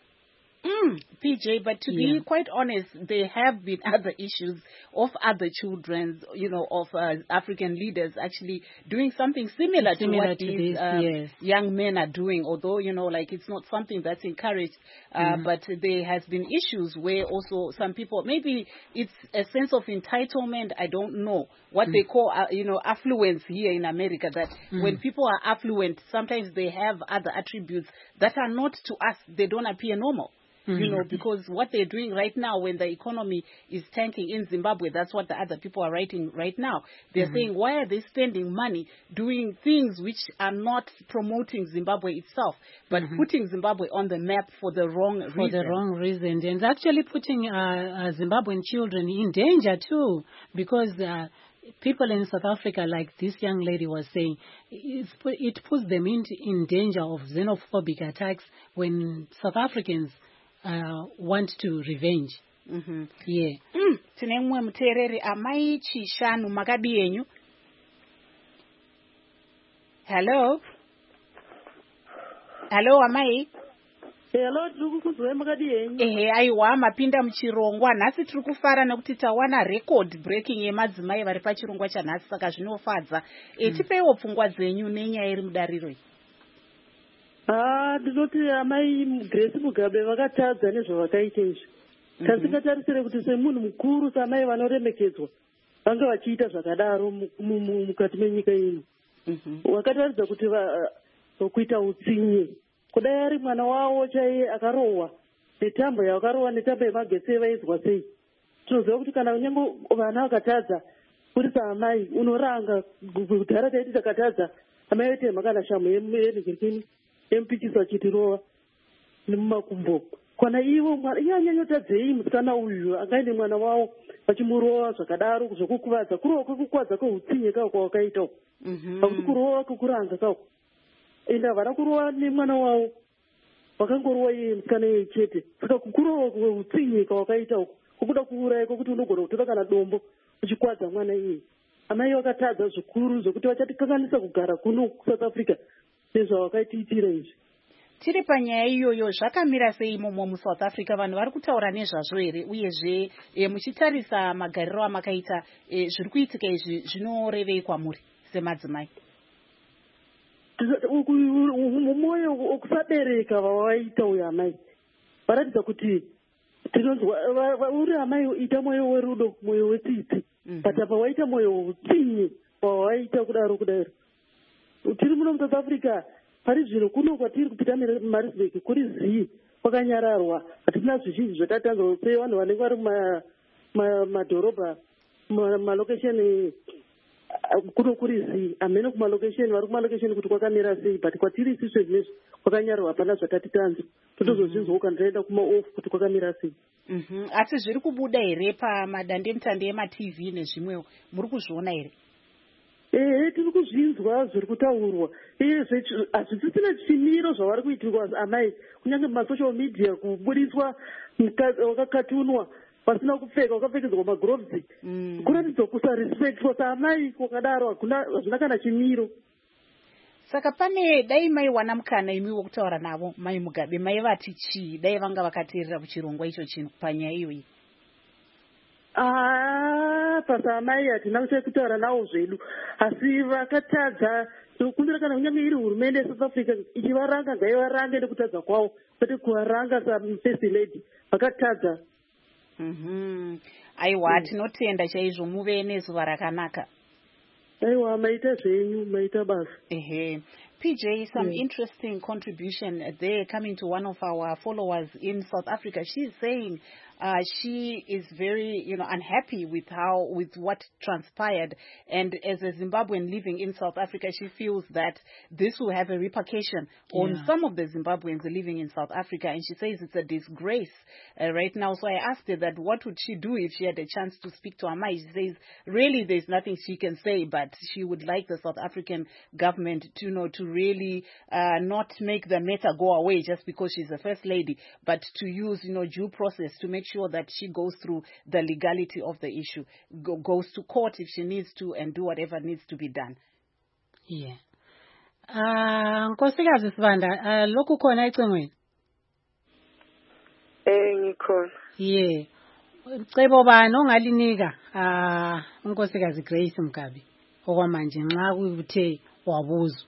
PJ, but to be quite honest, there have been other issues of other children, of African leaders actually doing something similar to what these young men are doing, although, it's not something that's encouraged, but there has been issues where also some people, maybe it's a sense of entitlement, I don't know, what they call, affluence here in America, that when people are affluent, sometimes they have other attributes that are not to us, they don't appear normal. Because what they're doing right now when the economy is tanking in Zimbabwe, that's what the other people are writing right now. They're saying, why are they spending money doing things which are not promoting Zimbabwe itself, but putting Zimbabwe on the map for the wrong reason?
For the wrong reason. And actually putting Zimbabwean children in danger too, because people in South Africa, like this young lady was saying, it puts them in danger of xenophobic attacks when South Africans want to revenge.
Tine mumwe muteereri, amai Chishanu makadi yenyu. Hello amai.
Hello, tiri kuzwe makadi yenyu.
Aiwa, mapinda muchirongwa. Nhasi tiri kufara nekuti tawana record breaking yemadzimai vari pachirongwa chanhasi, saka zvinofadza. Tipeiwo pfungwa dzenyu nenyaya iri mudariro iyi.
Ndinoti amai Grace Mugabe vakatadza nezvavakaita izvi. Tasingatarisire kuti semunhu mukuru samai vanoremekedzwa vanga vachiita zvakadaro mukati menyika ino. Vakataridza kuti kuita utsinye. Kudai ari mwana wavo chaiye akarohwa netambo yavakarohwa netambo yemagetsi vaizwa sei. Tinoziva kuti kana kunyange vana vakatadza kuri saamai unoranga kudhara taiti takatadza amai vete makana shamu yenigirikini emupikisa chitirova nemumakumbo. Kana ivo inyanyanyotadzei musikana uyu angaine mwana wavo vachimurova zvakadaro zvokukuvadza kurova kwekukuvadza kweutsinye kako kwawakaita uko. Hakuti kurova kwekuranga kako. ende havana kurova nemwana wavo vakangorova iye musikana iye chete. Saka kukura kutsinyika wakaita uku kukuda kuuraya kwekuti unogona kutora kana dombo uchikwadza mwana iye. Amai vakatadza zvikuru zvokuti vachatikanganisa kugara kuno kuSouth Africa nezvavakaitiitira izvi.
Tiri panyaya iyoyo zvakamira sei imomo muSouth Africa, vanhu vari kutaura nezvazvo here, uyezve muchitarisa magariro amakaita zviri kuitika izvi zvinorevei kwamuri semadzimai?
Mwoyo wokusabereka vavaita uyu amai varatidza kuti tinonzwa uri amai ita mwoyo werudo, mwoyo wetsitsi, but apa waita mwoyo wotsinye wavaita kudaro. Tiri muno muSouth Africa pari zvino kuno kwatiri kupita Maritzburg kuri zii kwakanyararwa, hatina zvizhinji zvotatanzwa sei vanhu vanenge vari mumadhorobha malokesheni kuno kuri zii amene kumalokesheni vari kumalokesheni kuti kwakamira sei, but kwatiri isiswe zvinezvi kwakanyararwa hapana zvatatitanzwa, totozozvinzwawo kana taenda kumaofu kuti kwakamira sei.
Asi zviri kubuda here pamadandemutande emaTV nezvimwewo, muri kuzviona here?
Tiri kuzvinzwa zviri kutaurwa, hazvisisina chimiro zvavari kuitirwa amai, kunyange mumasocial media kubudiswa wakakatunwa pasina kupfeka, wakapfekedzwa magurovhisi, kuratidza kusarespectwa saamai kwakadaro hazvina kana chimiro.
Saka pane dai maiwana mukana imi wokutaura navo mai Mugabe, maivati chii dai vanga vakateerera kuchirongwa icho chino panyaya iyoyi?
Pasa amai hatina kutaura navo zvedu, asi vakatadza kumbira kana kunyange iri hurumende yeSouth Africa ichivaranga ngaivarange nekutadza kwavo, kwete kuvaranga saFirst Lady, vakatadza.
Aiwa, tinotenda chaizvo, muve nezuva rakanaka.
Aiwa, maita zvenyu, maita basa.
PJ, some interesting contribution there coming to one of our followers in South Africa. She's saying she is very, unhappy with what transpired, and as a Zimbabwean living in South Africa, she feels that this will have a repercussion on some of the Zimbabweans living in South Africa, and she says it's a disgrace right now. So I asked her that what would she do if she had a chance to speak to Amai. She says really there's nothing she can say, but she would like the South African government to really not make the matter go away just because she's the First Lady, but to use due process to make sure that she goes through the legality of the issue, goes to court if she needs to, and do whatever needs to be done.
Nkosikazi Sibanda, lokhu khona ecingweni?
Ngikhona.
Cebo bani ongalinika unkosikazi Grace Mugabe okwamanje nxa kuyithe wabuzwa?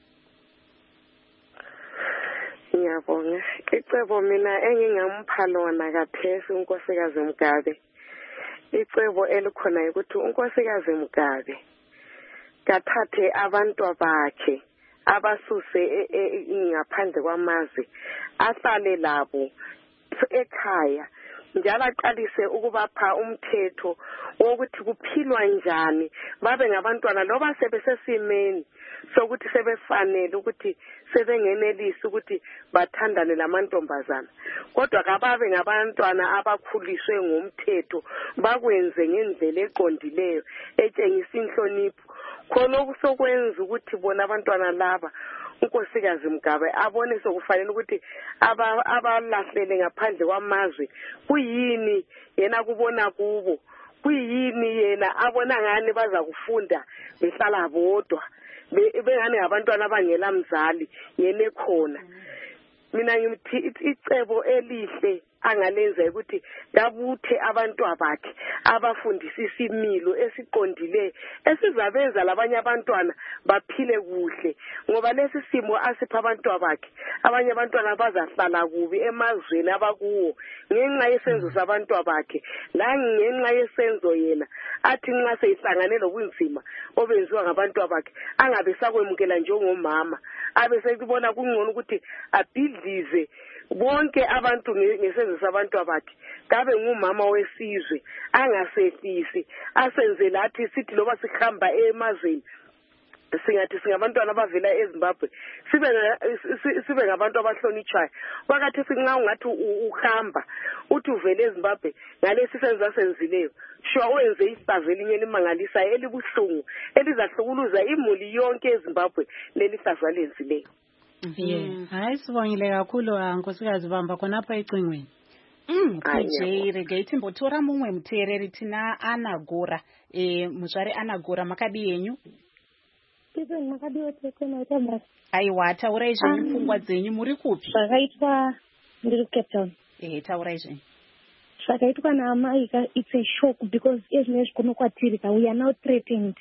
Ngiyabonga. Icebo mina engingampha lona kaphesi unkosikazi Mugabe, icebo elikhona ukuthi unkosikazi Mugabe kathathe abantu bakhe abasuse ngaphandle kwamazwe, ahlale labo ekhaya, njalo aqalise ukubapha umthetho wokuthi kuphilwa njani, babe ngabantwana loba sebesesimeni sokuthi sebefanele ukuthi sebengenelisi ukuthi bathandane lamantombazana, kodwa kababe ngabantwana abakhuliswe ngumthetho, bakwenze ngendlela eqondileyo etshengisa inhlonipho, khona okusokwenza ukuthi bona abantwana laba unkosikazi Mugabe abone sokufanele ukuthi abalahlele ngaphandle kwamazwe kuyini yena kubona kubo, kuyini yena abona ngani baza kufunda behlala bodwa bengane ngabantwana abangela mzali yena ekhona. Mina ngithi icebo elihle angalenza ukuthi kabuthe abantu bakhe abafundisa isimilo esiqondile esizabenza labanye abantwana baphile kuhle, ngoba lesi simo asipha abantu bakhe abanye abantwana bazahlala kubi emazweni abakuwo ngenxa yesenzo sabantu bakhe, la ngenxa yesenzo yena athi nxa seyihlangane lobunzima obenziwa ngabantu bakhe angabe sakwemukela njengomama, abe sekubona kungcono ukuthi abhidlize bonke abantu ngesenzo sabantu bakhe, kabe ngumama wesizwe, angasehlisi, asenze lathi sithi loba sihamba emazweni singathi singabantwana abavela eZimbabwe sibe ngabantu abahlonitshwayo. Wakathi sinxa ungathi uhamba uthi uvele eZimbabwe ngalesi senzo asenzileyo, shuwa wenze isazi elinye elimangalisayo elibuhlungu elizahlukuluza imuli yonke eZimbabwe leli hlazo alenzileyo.
Yeah. Hayi sibongile kakhulu nkosikazi Bamba khonapha ecingweni.
PJ regai timbotora mumwe muteereri tina Ana Gora. Muzvare Ana Gora makadi yenyu?
Tizoni makadiwa tekwemaita basi.
Aiwa, taurai zvenyu pfungwa dzenyu, muri kupi?
Zvakaitwa ndiri Cape Town.
Taurai zvenyu.
Zvakaitwa naamai it's a shock because ezvinezvi kuno kwatiri we are now threatened.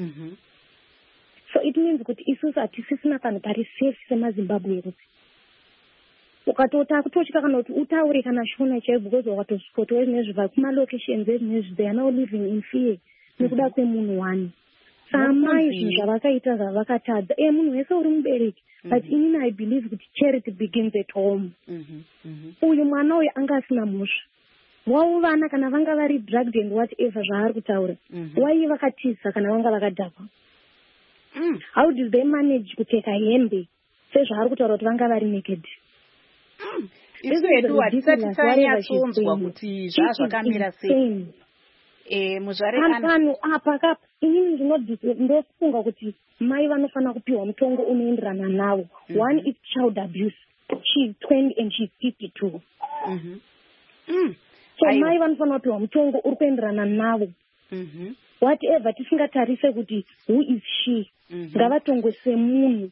So it means kuti isusu hatisisina panhu pari safe semaZimbabwe kuti ukatota kutosvika kana kuti utaure kana shona chaivo because wakatosvika kuti ezvinezvi vakumalocations ezvinezvi they are now living in fear nekuda kwemunhu wani. Samai zvinhu zvavakaita zvavakatadza munhu wese uri mubereki but inini I believe kuti charity begins at home. Uyu mwana uyu anga asina mhosva wavo vana kana vanga vari drugged and whatever zvaari kutaura wai vakatiza kana vanga vakadhakwa. How did they manage kuteka hembe sezvaari kutaura kuti vanga vari naked?
Izvedu hatisati tanyatsonzwa kuti zvazvakamira sei. Muzvare
Ana apa inini ndinofunga kuti mai vanofanira kupiwa mutongo unoenderana navo. One is child abuse. She's 20 and she's 52. So mai vanofanira kupiwa mutongo uri kuenderana navo. Whatever tisingatarise kuti who is she, ngavatongwe semunhu.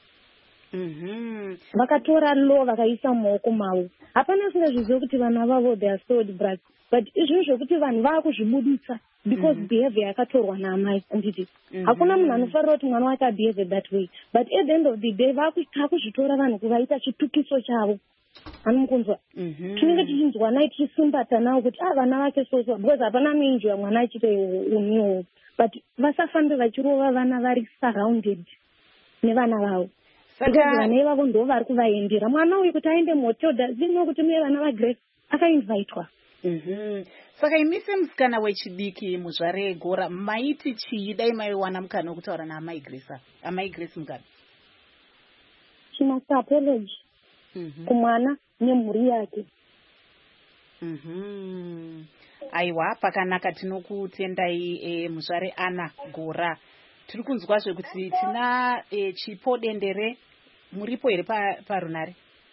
Vakatora law vakaisa mumaoko mavo. Hapana singazviziva kuti vana vavo they are sold brats. But izvinhu zvekuti vanhu vaakuzvibudisa because behavior yakatorwa naamai anditi. Hakuna munhu anofarira kuti mwana wake abehave that way. But at the end of the day vakuzvitora vanhu kuvaita chitukiso chavo. Anomukunzwa. Tinenge tichinzwa naye tichisimbata nawo kuti vana vake soso because hapana minjwa mwana achite uniwo. But vasafambe vachirova vana vari surrounded nevana vavo. Because vana ivavo ndo vari kuvaendera. Mwana uyu kuti aende motel zino kuti muye vana vaGrace akainvaitwa.
Saka imi semusikana wechidiki muzvare Gora maiti chii dai maiwana mukana wekutaura naamai Grace Mugabe?
Chimasa apology kumwana nemhuri yake.
Aiwa, pakanaka tinokutendai muzvare Ana Gora. Tiri kunzwazve kuti tina Chipo Dendere muripo here parunare?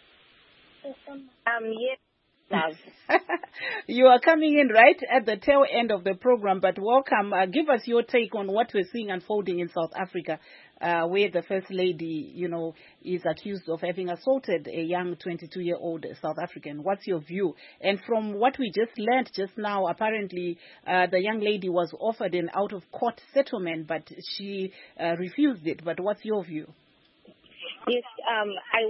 Yes.
You are coming in right at the tail end of the program, but welcome. Give us your take on what we're seeing unfolding in South Africa, where the First Lady, is accused of having assaulted a young 22-year-old South African. What's your view? And from what we just learned just now, apparently the young lady was offered an out-of-court settlement, but she refused it. But what's your view?
Yes, I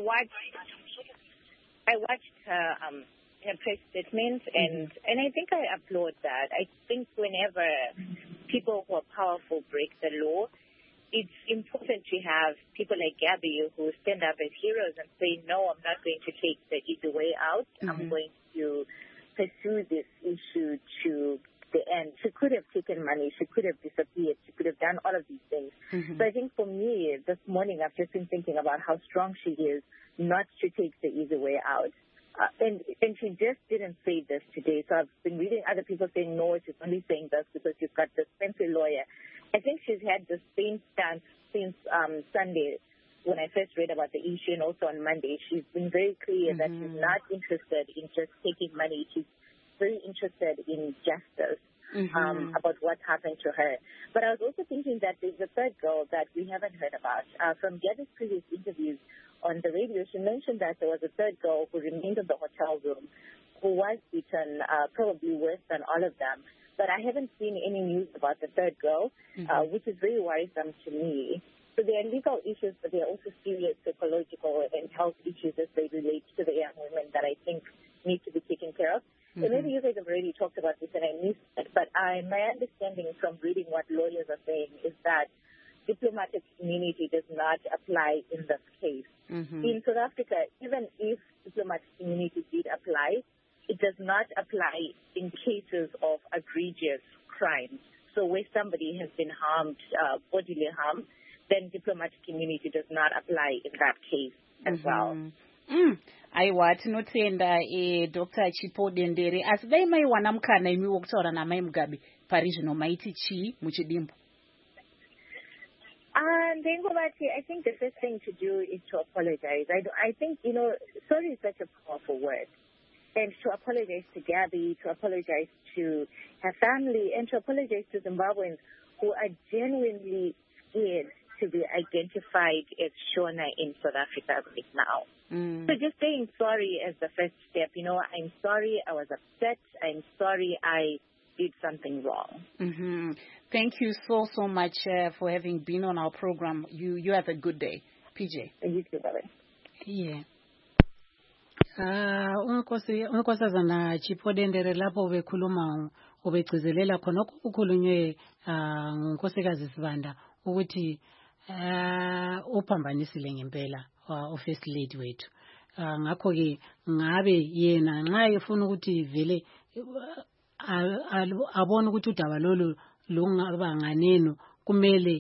watched her press statement, and I think I applaud that. I think whenever people who are powerful break the law, it's important to have people like Gabby who stand up as heroes and say, no, I'm not going to take the easy way out. I'm going to pursue this issue to the end. She could have taken money. She could have disappeared. She could have done all of these things. So I think for me, this morning, I've just been thinking about how strong she is not to take the easy way out. And she just didn't say this today. So I've been reading other people saying, no, she's only saying this because she's got this fancy lawyer. I think she's had the same stance since Sunday when I first read about the issue, and also on Monday. She's been very clear that she's not interested in just taking money. She's very interested in justice about what happened to her. But I was also thinking that there's a third girl that we haven't heard about. From Gabby's previous interviews on the radio, she mentioned that there was a third girl who remained in the hotel room who was beaten, probably worse than all of them. But I haven't seen any news about the third girl, which is very worrisome to me. So there are legal issues, but there are also serious psychological and health issues as they relate to the young women that I think need to be taken care of. So maybe you guys have already talked about this and I missed it, but my understanding from reading what lawyers are saying is that diplomatic immunity does not apply in this case. In South Africa, even if diplomatic immunity did apply, it does not apply in cases of egregious crimes. So where somebody has been harmed, bodily harm, then diplomatic immunity does not apply in that case as well.
Aiwa, tinotenda Dr. Chipo Dendere. Asi dai maiwana mukana imi wokutaura naamai Mugabe pari zvino maiti chii muchidimbo?
I think the first thing to do is to apologize. I think, sorry is such a powerful word. And to apologize to Gabby, to apologize to her family, and to apologize to Zimbabweans who are genuinely scared to be identified as Shona in South Africa right now. So just saying sorry as the first step. I'm sorry I was upset. I'm sorry I did something wrong.
Thank you so much for having been on our program. You have a good day, PJ.
You too, brother.
Yeah. Unkosazana Chipodendere lapho bekhuluma ubegcizelela khona okukhulunywe ngunkosikazi Sibanda ukuthi uphambanisile ngempela office lady wethu. Ngakho ke ngabe yena nxa efuna ukuthi vele abone ukuthi udaba lolu lungaba nganeno kumele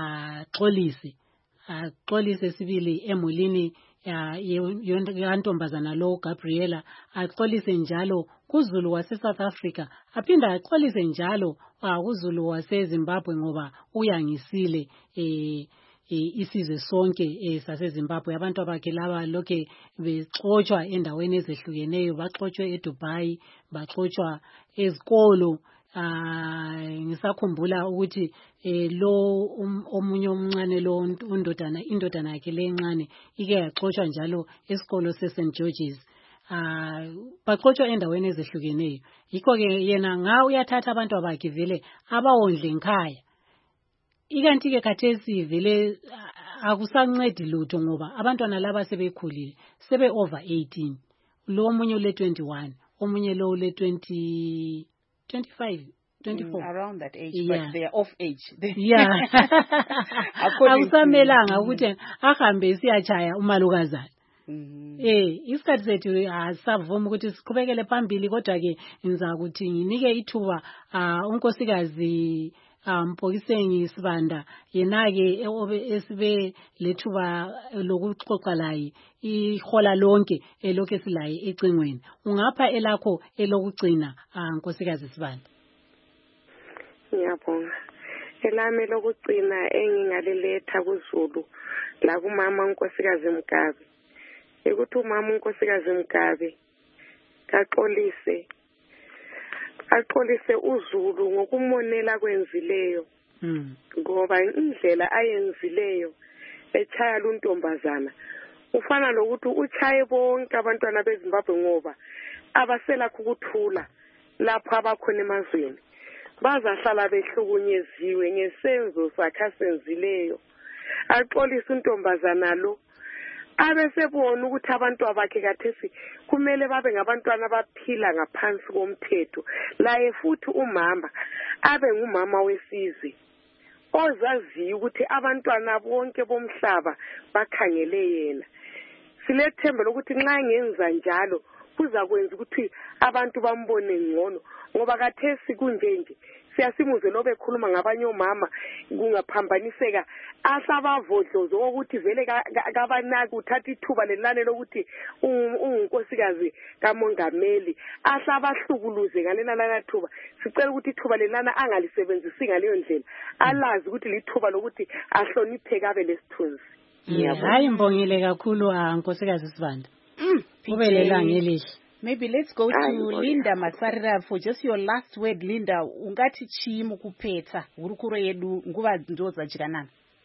axolise sibili emulini yantombazana lo Gabriela, axolise njalo kuZulu wase South Africa, aphinda axolise njalo kuZulu wase Zimbabwe ngoba uyangisile isizwe sonke saseZimbabwe. Abantu abakhe laba lokhe bexotsha endaweni ezehlukeneyo, baxotshwe eDubai, baxotshwa ezikolo. Ngisakhumbula ukuthi lo omunye omncane lo indodana yakhe lencane ike yaxotsha njalo esikolo seSt George's. Baxotshwa endaweni ezehlukeneyo. Yikho ke yena nga uyathatha abantu abakhe vele abawondle nkhaya. Ikanti ke khathesi vele akusancedi lutho ngoba abantwana laba sebekhulile, sebe over 18. Lo omunye ule 21, omunye lo ule 25, 24.
Around that age,
yeah.
But they are off age.
Yeah. Akusamelanga ukuthi ahambe siyachaya umalukazana. Isikhathi sethu asavuma ukuthi siqhubekele phambili, kodwa ke ngiza ukuthi nginike ithuba unkosikazi Mpokiseni Sibanda yena ke esibe lethuba lokuxoxa laye ihola lonke elokho silaye ecingweni. Ungapha elakho elokugcina nkosikazi Sibanda?
Ngiyabonga. Elami lokugcina engingaliletha kuZulu la kumama unkosikazi Mgabe. Ukuthi umama unkosikazi Mgabe axolise uZulu ngokumonela kwenzileyo. Ngoba indlela ayenzileyo echaya luntombazana ufana lokuthi uchaye bonke abantwana beZimbabwe ngoba abasela ukuthula lapha abakhona emazweni. Bazahlala behlukunyeziwe ngesenzo sakhe senzileyo. Axolise untombazana lo abesebona ukuthi abantu abakhe kathesi kumele babe ngabantwana abaphila ngaphansi komthetho. Laye futhi umama abe ngumama wesizwe ozaziyo ukuthi abantwana bonke bomhlaba bakhangele yena. Silethembe lokuthi nxa ngenza njalo kuza kwenza ukuthi abantu bambone ngcono ngoba kathesi kunjenje siyasimuze lobe khuluma ngabanye omama kungaphambaniseka asabavodlozo ukuthi vele kabanaki uthatha ithuba lelane lokuthi ungunkosikazi kamongameli asabahlukuluze ngalelana thuba. Sicela ukuthi ithuba lelana angalisebenzisi ngaleyo ndlela, alazi ukuthi lithuba lokuthi ahlonipheke abe lesithunzi.
Hayi mbongile kakhulu nkosikazi Sibanda. Ubelelanga elihle.
Maybe let's go to Linda Masarira for just your last word. Linda, ungati chimu kupeta hurukuro yedu nguva ndoza jikanana.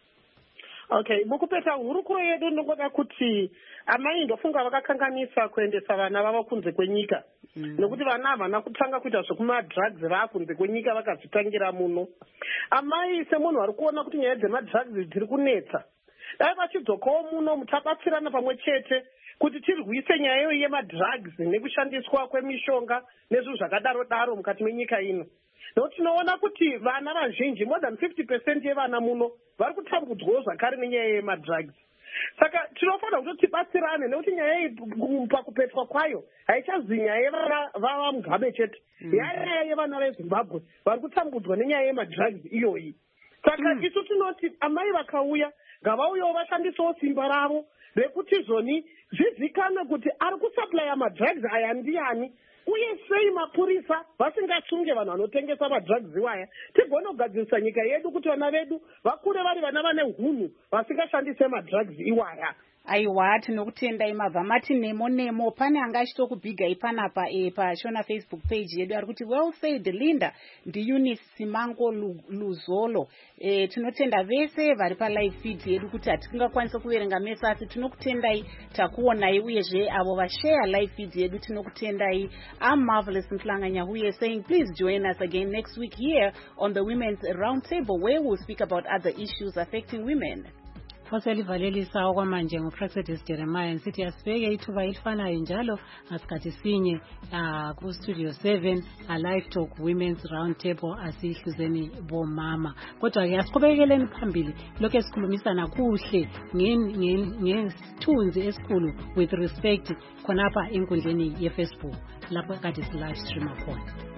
Okay, mukupeta hurukuro yedu ngoda kuti amai ndofunga vakakanganisa kuendesa vana vavo kunze kwenyika. Nokuti vana havana kutanga kuita zvekuma drugs vakunze kwenyika vakadzitangira muno. Amai semunhu ari kuona kuti nyaya dzemadrugs dziri kunetsa. Dai vachidzokawo muno mutabatsirana pamwe chete kuti tirwise nyaya iyo yemadrugs nekushandiswa kwemishonga nezvinhu zvakadaro mukati menyika ino. Nokuti tinoona kuti vana vazhinji more than 50% yevana muno vari kutambudzwawo zvakare nenyaya yemadrugs. Saka tinofanira kuti tibatsirane nekuti nyaya iyi pakupetwa kwayo haichazi nyaya yevana vava Mugabe chete. Nyaya yevana veZimbabwe vari kutambudzwa nenyaya yemadrugs iyoyi. Saka isu tinoti amai vakauya ngavauyawo vashandisawo simba ravo rekuti zvoni zvizikanwe kuti ari kusaplya madrugs aya ndiani, uye sei mapurisa vasingasunge vanhu vanotengesa madrugs iwaya. Tigone kugadzirisa nyika yedu kuti vana vedu vakure vari vana vane hunhu vasingashandise madrugs iwaya.
Aiwa, tinokutendai mabva mati nemo. Pane anga achitokubhigai panapa pashona Facebook page yedu ari kuti well said Linda ndiUnice Simango Luzolo. Tinotenda vese vari palive feed yedu kuti hatingakwanisa kuverenga mese asi tinokutendai takuonai, uyezve avo vashare live feed yedu tinokutendai. I'm Marvelous Mhlanga Nyahuye saying please join us again next week here on the Women's Roundtable where we'll speak about other issues affecting women.
Foselivalelisa okwamanje nguPraxedis Jeremiah nsithi asibeke ithuba elifanayo njalo ngasikhathi sinye ku Studio 7 a live talk Women's Roundtable asihluzeni bomama. Kodwa ke asiqhubekele phambili lokho esikhulumisana kuhle ngesithunzi esikhulu with respect khonapha enkundleni yeFacebook lapho kade si live stream khona.